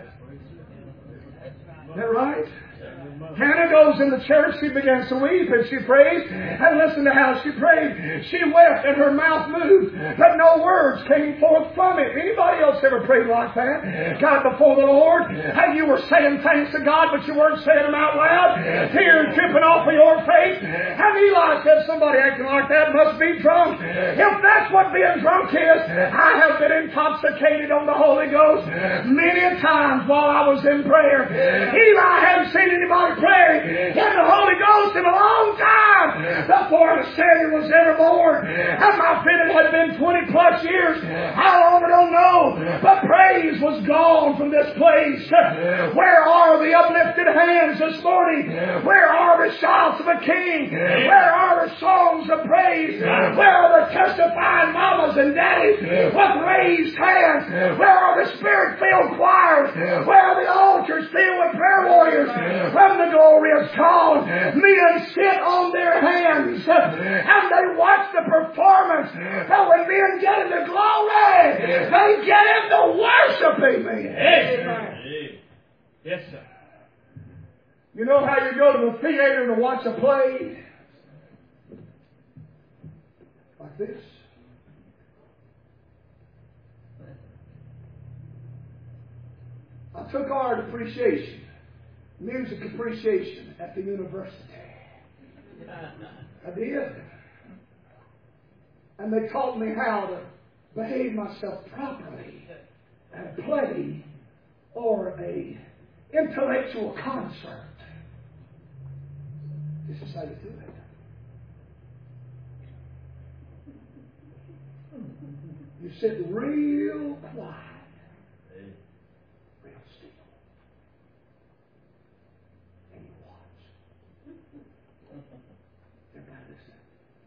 Is that right? Hannah goes in the church, she begins to weep and she prays, and listen to how she prayed. She wept and her mouth moved, but no words came forth from it. Anybody else ever prayed like that? Got before the Lord, and you were saying thanks to God, but you weren't saying them out loud, tears dripping off of your face. And Eli said, "Somebody acting like that must be drunk." If that's what being drunk is, I have been intoxicated on the Holy Ghost many times while I was in prayer. Eli hadn't seen anybody pray in the Holy Ghost in a long time before Samuel was ever born. And my friend, it had been 20 plus years. How long I don't know. But praise was gone from this place. Where are the uplifted hands this morning? Where are the shouts of a king? Where are the songs of praise? Where are the testifying mamas and daddies with raised hands? Where are the spirit-filled choirs? Where are the altars filled with prayer warriors? When the glory is gone, men sit on their hands and they watch the performance. But when men get into glory, they get into worshiping me. Amen. Yes, sir. You know how you go to the theater to watch a play? Like this. I took art appreciation, music appreciation at the university. I did. And they taught me how to behave myself properly at a play or a intellectual concert. This is how you do it. You sit real quiet, real still, and you watch. Everybody listen.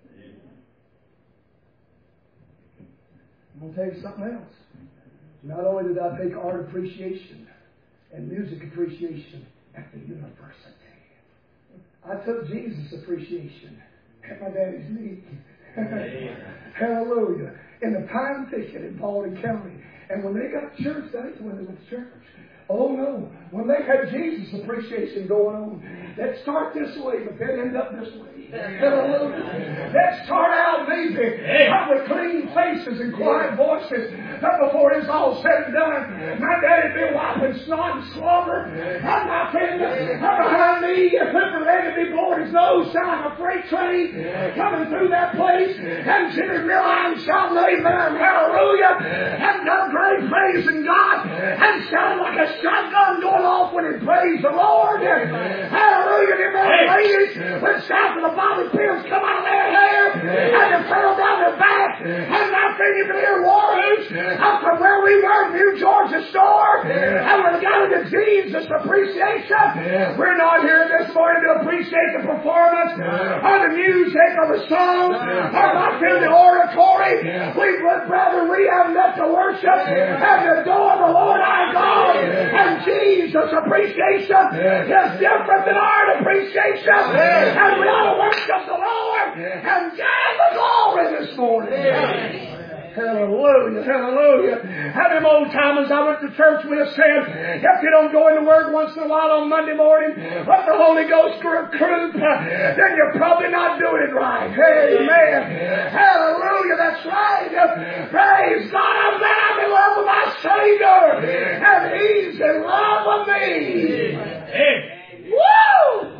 I'm going to tell you something else. Not only did I take art appreciation and music appreciation at the university, I took Jesus appreciation at my daddy's knee. Hallelujah. In the Pine Thicket in Paulding County. And when they got to church, that's when they went to church. Oh no. When they had Jesus appreciation going on, they'd start this way, but they'd end up this way. Hallelujah. They'd start out maybe with clean faces and quiet voices. But before it's all said and done, my daddy'd be wiping snot and slobber. I'm not behind me. If Clifford Lady be blowing his nose, sound like a freight train coming through that place. And Jimmy Milline shouting amen, hallelujah. And done great praising God. And sounding like a shotgun going off when he praised the Lord. Hallelujah. Them old ladies with south of the bobby pins come out of their hair and they fell down their back. And I think you can hear war hoops up from where we were, New Georgia store. And we got into Jesus appreciation. We're not here this morning to appreciate the performance or the music or the song or not in the oratory. We would rather we have met to worship and adore the Lord our God. And Jesus appreciation is different than our appreciation. And we ought to worship the Lord and give the glory this morning. Hallelujah, hallelujah. How them old timers I went to church with said, if you don't go in the Word once in a while on Monday morning with the Holy Ghost group, then you're probably not doing it right. Amen. Hallelujah, that's right. Praise God, I'm glad I'm in love with my Savior. And He's in love with me. Woo!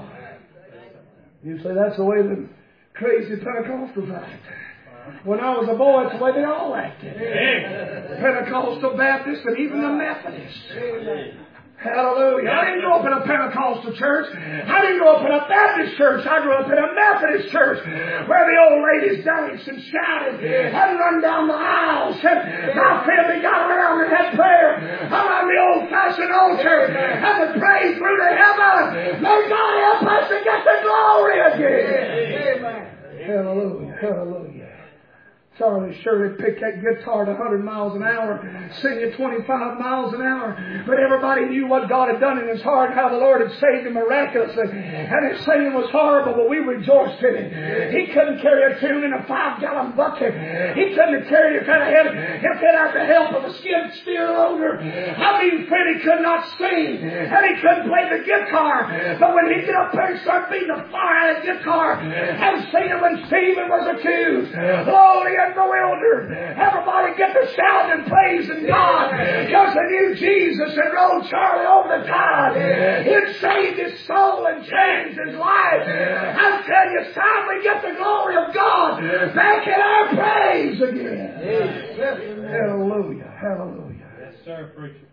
You say that's the way the crazy Pentecostals act. When I was a boy, that's the way they all acted. Pentecostal Baptists and even the Methodists. Hallelujah. I didn't grow up in a Pentecostal church. I didn't grow up in a Baptist church. I grew up in a Methodist church where the old ladies danced and shouted and run down the aisles. And my family got around and had prayer around the old-fashioned altar and would pray through to heaven. May God help us to get the glory again. Hallelujah. Hallelujah. Charlie Shirley picked that guitar at 100 miles an hour, singing 25 miles an hour. But everybody knew what God had done in his heart, how the Lord had saved him miraculously. And his singing was horrible, but we rejoiced in it. He couldn't carry a tune in a 5-gallon bucket. He couldn't carry it if it had the help of a skid steer loader. I mean, Freddie could not sing, and he couldn't play the guitar. But when he got up there and started beating the fire out of the guitar and singing when Stephen was accused, glory and bewildered. Everybody get to shouting and praising God because they knew Jesus had rolled Charlie over the tide. He'd saved his soul and changed his life. I tell you, it's time we get the glory of God back in our praise again. Hallelujah. Hallelujah. Yes, sir, preacher.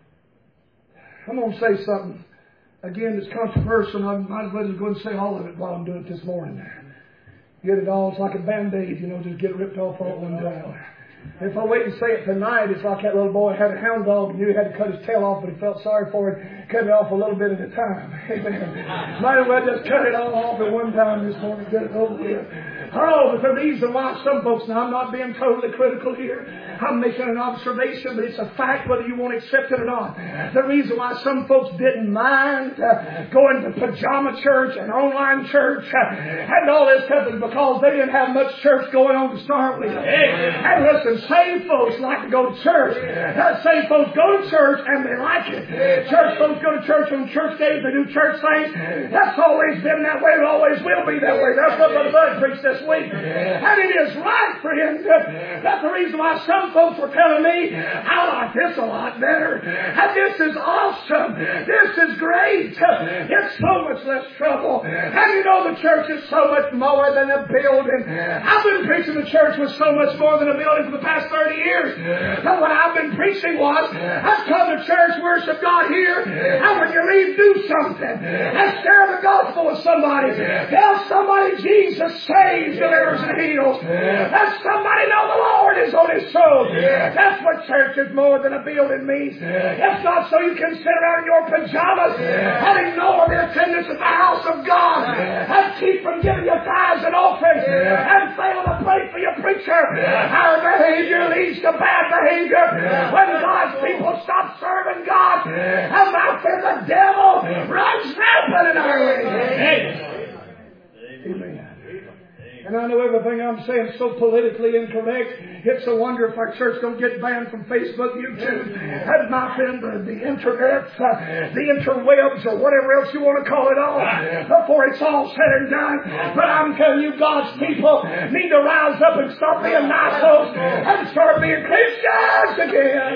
I'm going to say something. Again, it's controversial. I might as well just go and say all of it while I'm doing it this morning. Get it all, it's like a Band-Aid, just get ripped off all at one time. If I wait and say it tonight, it's like that little boy had a hound dog and knew he had to cut his tail off, but he felt sorry for it, cut it off a little bit at a time. Amen. Might as well just cut it all off at one time this morning, get it over with. Oh, but the reason why some folks, now I'm not being totally critical here, I'm making an observation, but it's a fact whether you want to accept it or not. The reason why some folks didn't mind going to pajama church and online church and all this stuff is because they didn't have much church going on to start with. And listen, saved folks like to go to church. Saved folks go to church and they like it. Church folks go to church on church days, they do church things. That's always been that way, it always will be that way. That's what Brother Bud preached this this week. And it is right, friend. That's the reason why some folks were telling me, I like this a lot better. And this is awesome. This is great. It's so much less trouble. And you know the church is so much more than a building. I've been preaching the church was so much more than a building for the past 30 years. But what I've been preaching was, let's come to church, worship God here, and when you leave, do something. Let's share the gospel with somebody. Tell somebody Jesus saves, delivers, and heals. Let somebody know the Lord is on his soul. That's what church is more than a building means. It's not so you can sit around in your pajamas and ignore the attendance at the house of God and keep from giving your tithes and offerings and fail to pray for your preacher. Our behavior leads to bad behavior. When God's people stop serving God, and out there the devil runs rampant in our way. Amen. And I know everything I'm saying is so politically incorrect. It's a wonder if our church don't get banned from Facebook, YouTube, and my friend, the internet, the interwebs, or whatever else you want to call it all, before it's all said and done. But I'm telling you, God's people need to rise up and start being nice folks and start being Christians again.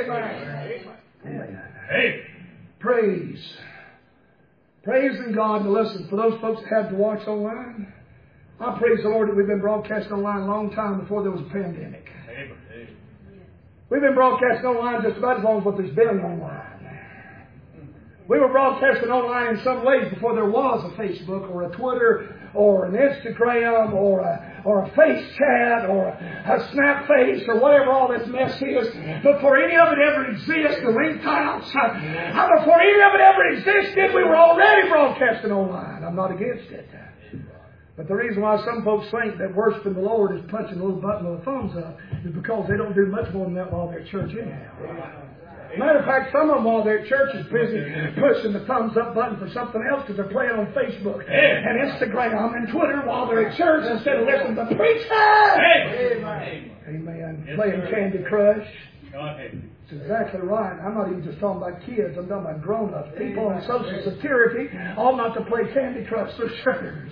Amen. Amen. Praise. Praising God. And listen, for those folks that had to watch online, I praise the Lord that we've been broadcasting online a long time before there was a pandemic. We've been broadcasting online just about as long as what there's been online. We were broadcasting online in some ways before there was a Facebook or a Twitter or an Instagram or a Face Chat or a Snap Face or whatever all this mess is. Before any of it ever existed, the link touts, before any of it ever existed, we were already broadcasting online. I'm not against it. But the reason why some folks think that worshiping the Lord is punching a little button with a thumbs up is because they don't do much more than that while they're at church anyhow. Matter of fact, some of them while they're at church is busy pushing the thumbs up button for something else because they're playing on Facebook and Instagram and Twitter while they're at church instead of listening to the preacher. Amen. Playing Candy Crush. That's exactly right. I'm not even just talking about kids. I'm talking about grown-ups. People on Social Security ought not to play Candy Crush for sure.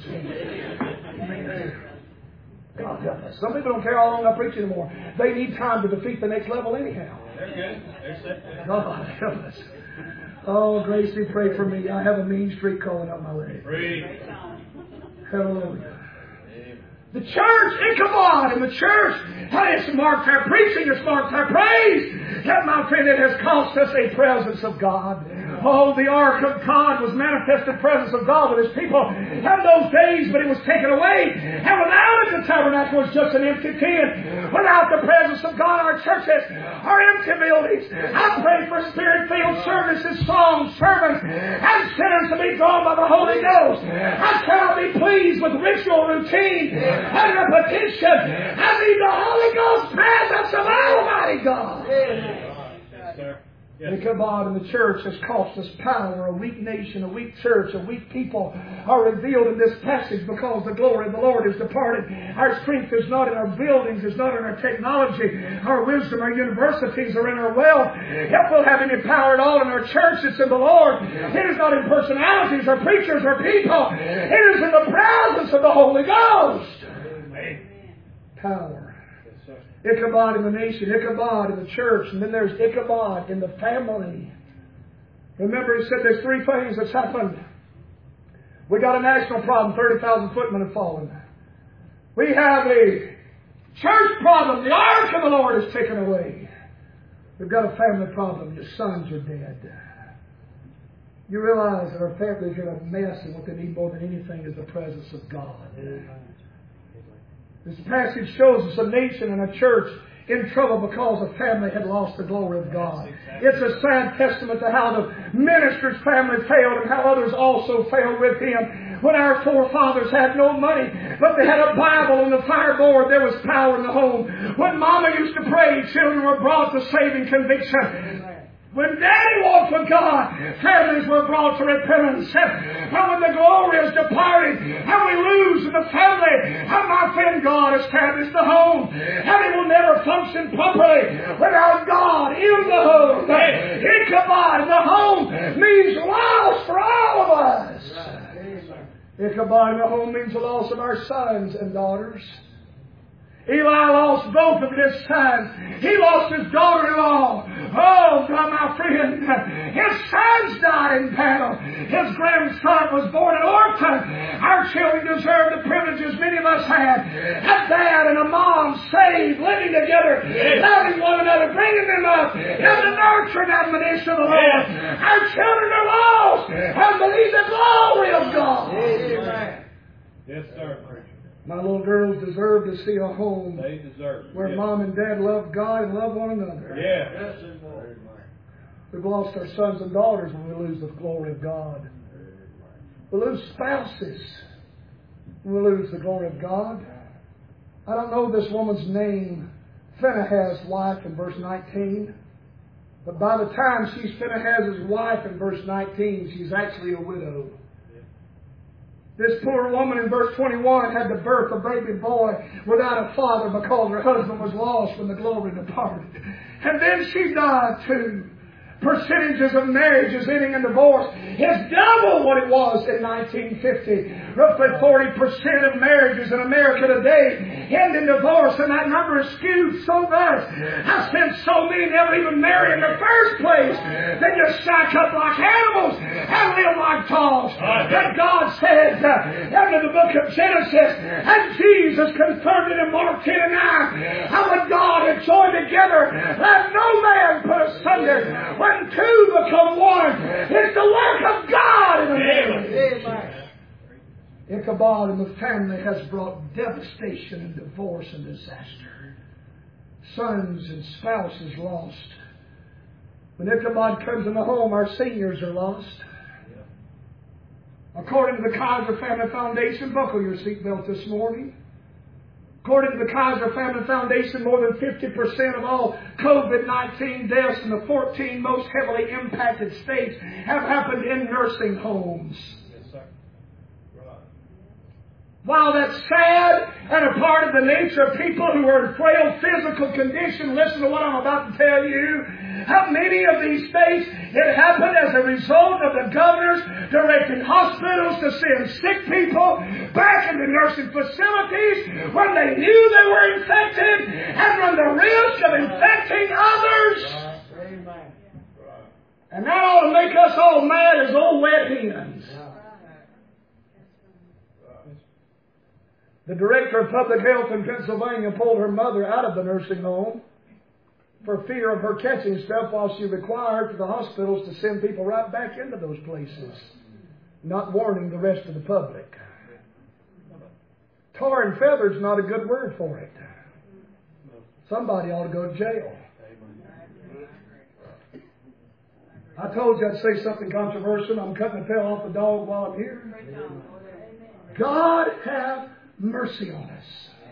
God help us. Some people don't care how long I preach anymore. They need time to defeat the next level anyhow. They're good. They're set. God help us. Oh, Gracie, pray for me. I have a mean streak calling up my leg. Hallelujah. The church, Ichabod, and the church, it's marked our preaching, it's marked our praise. That, my friend, it has cost us a presence of God. Oh, the ark of God was manifested presence of God with His people in those days, but it was taken away. And without it, the tabernacle was just an empty tent. Without the presence of God, our churches are empty buildings. I pray for Spirit-filled services, songs, sermons, and sinners to be drawn by the Holy Ghost. I cannot be pleased with ritual routine and repetition. I need the Holy Ghost presence of Almighty God. Yes, sir. Ichabod in the church has cost us power. A weak nation, a weak church, a weak people are revealed in this passage because the glory of the Lord is departed. Our strength is not in our buildings, is not in our technology. Our wisdom, our universities are in our wealth. If we'll have any power at all in our church, it's in the Lord. It is not in personalities or preachers or people. It is in the presence of the Holy Ghost. Power. Ichabod in the nation, Ichabod in the church, and then there's Ichabod in the family. Remember, he said there's three things that's happened. We got a national problem, 30,000 footmen have fallen. We have a church problem, the ark of the Lord is taken away. We've got a family problem, your sons are dead. You realize that our families are a mess, and what they need more than anything is the presence of God. This passage shows us a nation and a church in trouble because a family had lost the glory of God. It's a sad testament to how the minister's family failed and how others also failed with him. When our forefathers had no money, but they had a Bible on the fireboard, there was power in the home. When Mama used to pray, children were brought to saving conviction. When Daddy walked with God, families were brought to repentance. And when the glory is departed and we lose in the family, and my friend, God established the home. And it will never function properly without God in the home. Ichabod in the home means loss for all of us. Ichabod in the home means the loss of our sons and daughters. Eli lost both of his sons. He lost his daughter-in-law. Oh, God, my friend. His sons died in battle. His grandson was born an orphan. Our children deserve the privileges many of us had. A dad and a mom saved, living together, loving one another, bringing them up in the nurture and admonition of the Lord. Our children are lost and believe the glory of God. Amen. Yes, sir. My little girls deserve to see a home They deserve it. where mom and dad love God and love one another. Yeah. We've lost our sons and daughters when we lose the glory of God. We lose spouses when we lose the glory of God. I don't know this woman's name, Phinehas' wife in verse 19. But by the time she's Phinehas' wife in verse 19, she's actually a widow. This poor woman in verse 21 had to birth a baby boy without a father because her husband was lost when the glory departed. And then she died too. Percentages of marriages ending in divorce is double what it was in 1950. Roughly 40% of marriages in America today end in divorce, and that number is skewed so much. I've seen so many never even marry in the first place. They just shack up like animals and live like dogs. But God said under the book of Genesis, and Jesus confirmed it in Mark 10 and 9, how what God had joined together, let no man put asunder. When two become one, it's the work of God in the marriage. Ichabod and the family has brought devastation and divorce and disaster. Sons and spouses lost. When Ichabod comes in the home, our seniors are lost. According to the Kaiser Family Foundation, buckle your seatbelt this morning. According to the Kaiser Family Foundation, more than 50% of all COVID-19 deaths in the 14 most heavily impacted states have happened in nursing homes. Yes, sir. Right. While that's sad and a part of the nature of people who are in frail physical condition, listen to what I'm about to tell you. How many of these states it happened as a result of the governors directing hospitals to send sick people back into nursing facilities when they knew they were infected and run the risk of infecting others. Amen. And that ought to make us all mad as old wet hens. The director of public health in Pennsylvania pulled her mother out of the nursing home for fear of her catching stuff while she required for the hospitals to send people right back into those places, not warning the rest of the public. Tar and feather's not a good word for it. Somebody ought to go to jail. I told you I'd say something controversial. I'm cutting the tail off the dog while I'm here. God have mercy on us.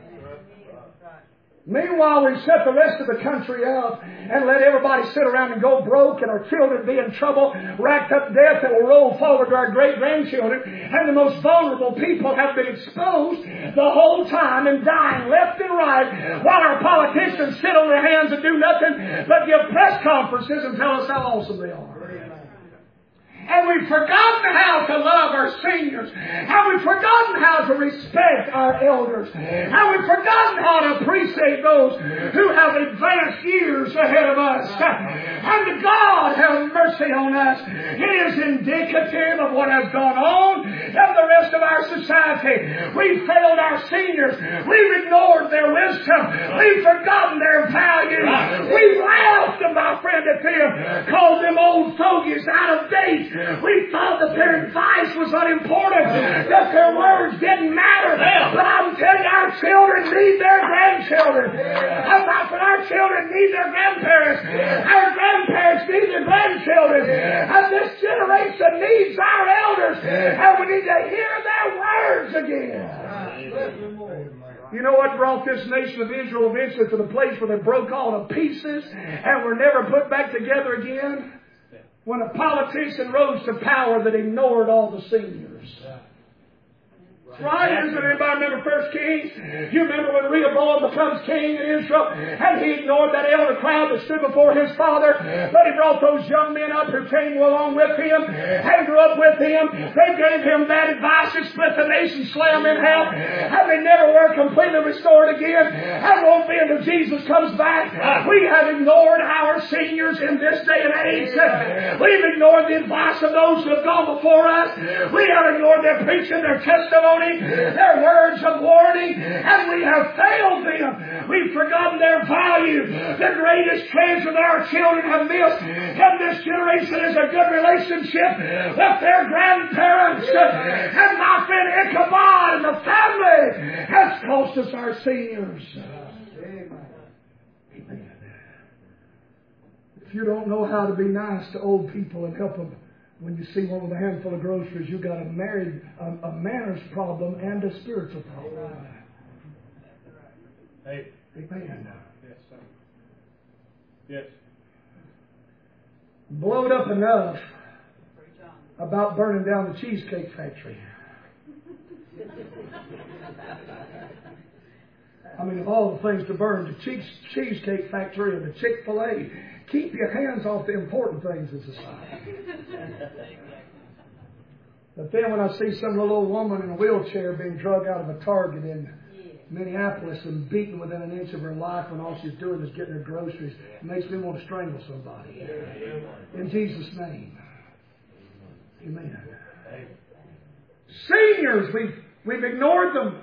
Meanwhile, we set the rest of the country out and let everybody sit around and go broke and our children be in trouble, racked up debt that will roll forward to our great-grandchildren, and the most vulnerable people have been exposed the whole time and dying left and right while our politicians sit on their hands and do nothing but give press conferences and tell us how awesome they are. And we've forgotten how to love our seniors. And we've forgotten how to respect our elders. And we've forgotten how to appreciate those who have advanced years ahead of us. And God have mercy on us. It is indicative of what has gone on in the rest of our society. We've failed our seniors. We've ignored their wisdom. We've forgotten their values. We've laughed, my friend, at them, called them old fogies, out of date. We thought that their advice was unimportant, that their words didn't matter. But I'm telling you, our children need their grandchildren. Our children need their grandparents. Our grandparents need their grandchildren. And this generation needs our elders. And we need to hear their words again. You know what brought this nation of Israel eventually to the place where they broke all to pieces and were never put back together again? When a politician rose to power that ignored all the seniors. Right, isn't it? Anybody remember 1 Kings? You remember when Rehoboam becomes king in Israel, and he ignored that elder crowd that stood before his father, but he brought those young men up who came along with him, and grew up with him. They gave him that advice to split the nation, slay them in half, and they never were completely restored again. That won't be until Jesus comes back. We have ignored our seniors in this day and age. We've ignored the advice of those who have gone before us. We have ignored their preaching, their testimony, their words of warning, and we have failed them. We've forgotten their value. The greatest treasure that our children have missed in this generation is a good relationship with their grandparents. And my friend Ichabod and the family has cost us our seniors. Amen. If you don't know how to be nice to old people and help them, when you see one with a handful of groceries, you've got a manners problem and a spiritual problem. Hey. Amen. Yes, sir. Yes. Blowed up enough about burning down the Cheesecake Factory. I mean, of all the things to burn, the Cheesecake Factory and the Chick-fil-A. Keep your hands off the important things in society. But then when I see some little old woman in a wheelchair being dragged out of a Target in Minneapolis and beaten within an inch of her life when all she's doing is getting her groceries, it makes me want to strangle somebody. In Jesus' name. Amen. Seniors, we've ignored them.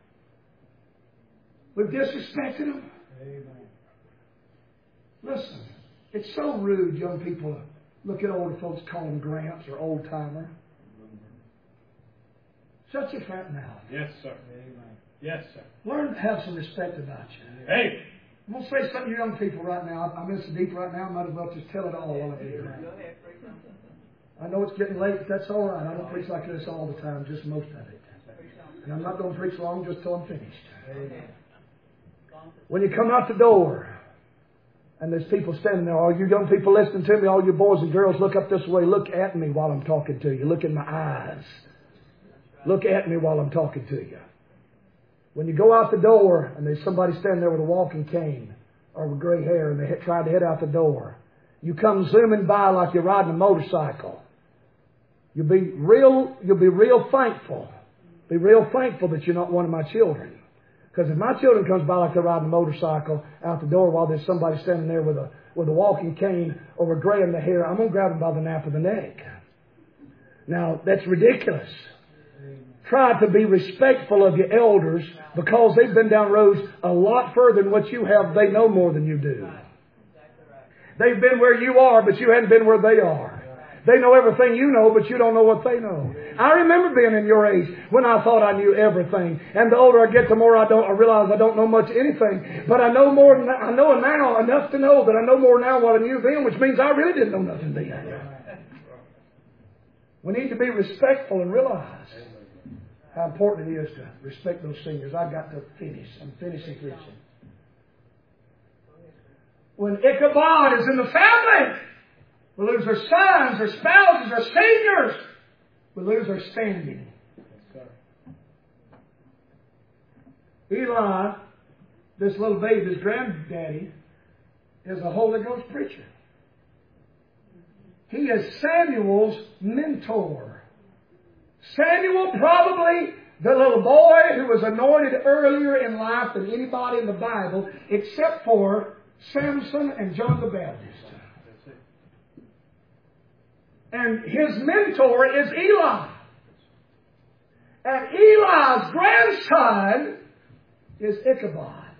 We've disrespected them. Listen. It's so rude, young people, look at older folks, call them Gramps or old timer. Shut your fat mouth. Yes, sir. Amen. Yes, sir. Learn to have some respect about you. Hey. I'm going to say something to you young people right now. I'm in so deep right now, I might as well just tell it all while I'm here. I know it's getting late, but that's all right. I don't preach like this all the time, just most of it. And I'm not going to preach long just till I'm finished. When you come out the door, and there's people standing there, all you young people listening to me, all you boys and girls, look up this way. Look at me while I'm talking to you. Look in my eyes. Look at me while I'm talking to you. When you go out the door and there's somebody standing there with a walking cane or with gray hair and they try to head out the door, you come zooming by like you're riding a motorcycle. You'll be real thankful. Be real thankful that you're not one of my children. Because if my children comes by like they're riding a motorcycle out the door while there's somebody standing there with a walking cane over gray in the hair, I'm going to grab them by the nape of the neck. Now, that's ridiculous. Try to be respectful of your elders because they've been down roads a lot further than what you have. They know more than you do. They've been where you are, but you haven't been where they are. They know everything you know, but you don't know what they know. I remember being in your age when I thought I knew everything. And the older I get, the more I realize I don't know much anything. But I know more than I know now, enough to know that I know more now what I knew then, which means I really didn't know nothing then. We need to be respectful and realize how important it is to respect those seniors. I've got to finish. I'm finishing preaching. When Ichabod is in the family, we lose our sons, our spouses, our seniors. We lose our standing. Eli, this little baby, his granddaddy, is a Holy Ghost preacher. He is Samuel's mentor. Samuel, probably the little boy who was anointed earlier in life than anybody in the Bible, except for Samson and John the Baptist. And his mentor is Eli. And Eli's grandson is Ichabod.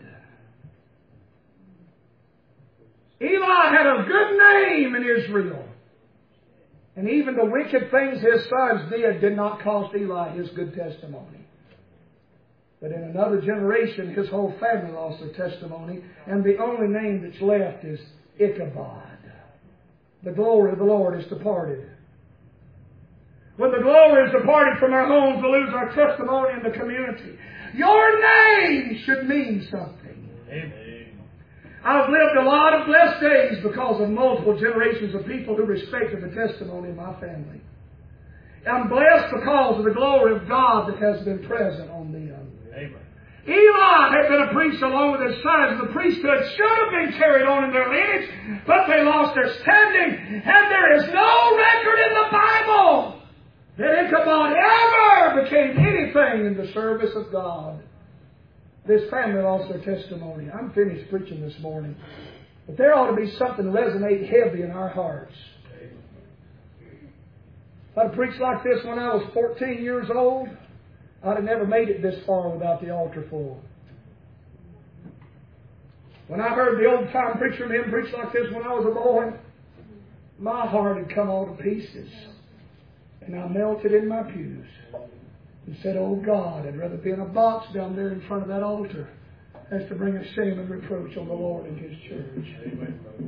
Eli had a good name in Israel. And even the wicked things his sons did not cost Eli his good testimony. But in another generation, his whole family lost their testimony. And the only name that's left is Ichabod. The glory of the Lord is departed. When the glory is departed from our homes, we lose our testimony in the community. Your name should mean something. Amen. I've lived a lot of blessed days because of multiple generations of people who respected the testimony of my family. I'm blessed because of the glory of God that has been present on them. Amen. Eli had been a priest along with his sons. The priesthood should have been carried on in their lineage, but they lost their standing. And there is no record in the Bible that Ichabod ever became anything in the service of God. This family lost their testimony. I'm finished preaching this morning. But there ought to be something resonate heavy in our hearts. If I'd preached like this when I was 14 years old, I'd have never made it this far without the altar full. When I heard the old-time preacher men preach like this when I was a boy, my heart had come all to pieces. And I melted in my pews and said, "Oh God, I'd rather be in a box down there in front of that altar as to bring a shame and reproach on the Lord and His church." Amen, brother.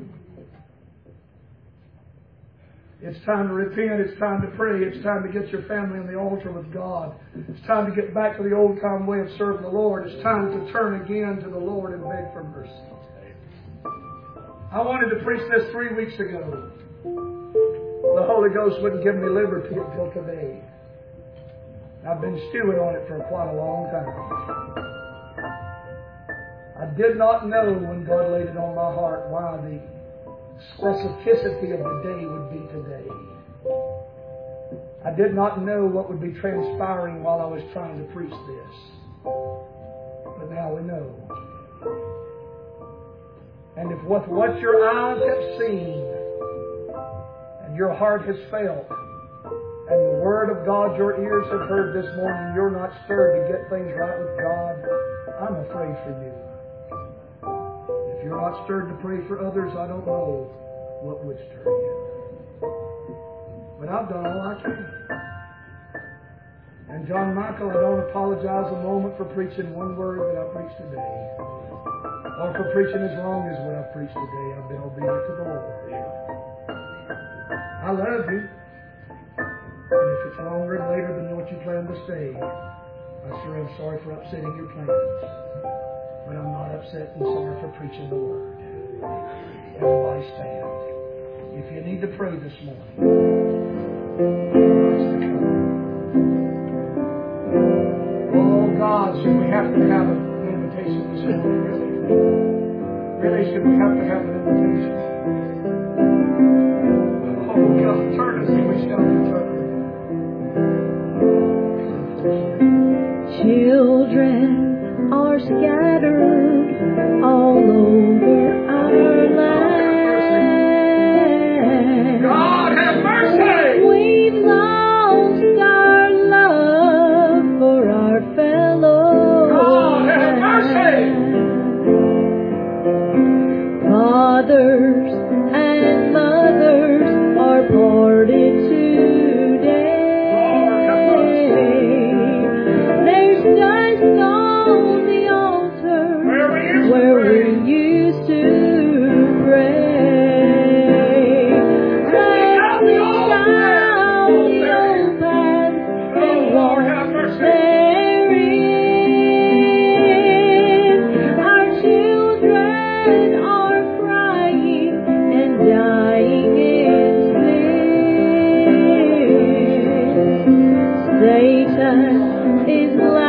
It's time to repent. It's time to pray. It's time to get your family on the altar with God. It's time to get back to the old-time way of serving the Lord. It's time to turn again to the Lord and beg for mercy. I wanted to preach this 3 weeks ago. The Holy Ghost wouldn't give me liberty until today. I've been stewing on it for quite a long time. I did not know when God laid it on my heart why the specificity of the day would be today. I did not know what would be transpiring while I was trying to preach this. But now we know. And if with what your eyes have seen and your heart has felt and the Word of God your ears have heard this morning, you're not stirred to get things right with God, I'm afraid for you. If you're not stirred to pray for others, I don't know what would stir you. But I've done all I can. And John Michael, I don't apologize a moment for preaching one word that I preached today, or for preaching as long as what I've preached today. I've been obedient to the Lord. I love you. And if it's longer and later than what you plan to stay, I sure am sorry for upsetting your plans. But I'm not upset and sorry for preaching the Word. Everybody stand. If you need to pray this morning, what's to come? Oh God, should we have to have an invitation this morning? Really, should we have to have an invitation? Oh God, turn us and we shall be turned. Children are scattered all over our land. God have mercy! We've lost our love for our fellow God have mercy! Fathers and mothers are parted today. There's just on the altar where we used to pray. Let's reach down the old path and walk therein. Our children are crying and dying in sin. Satan is glad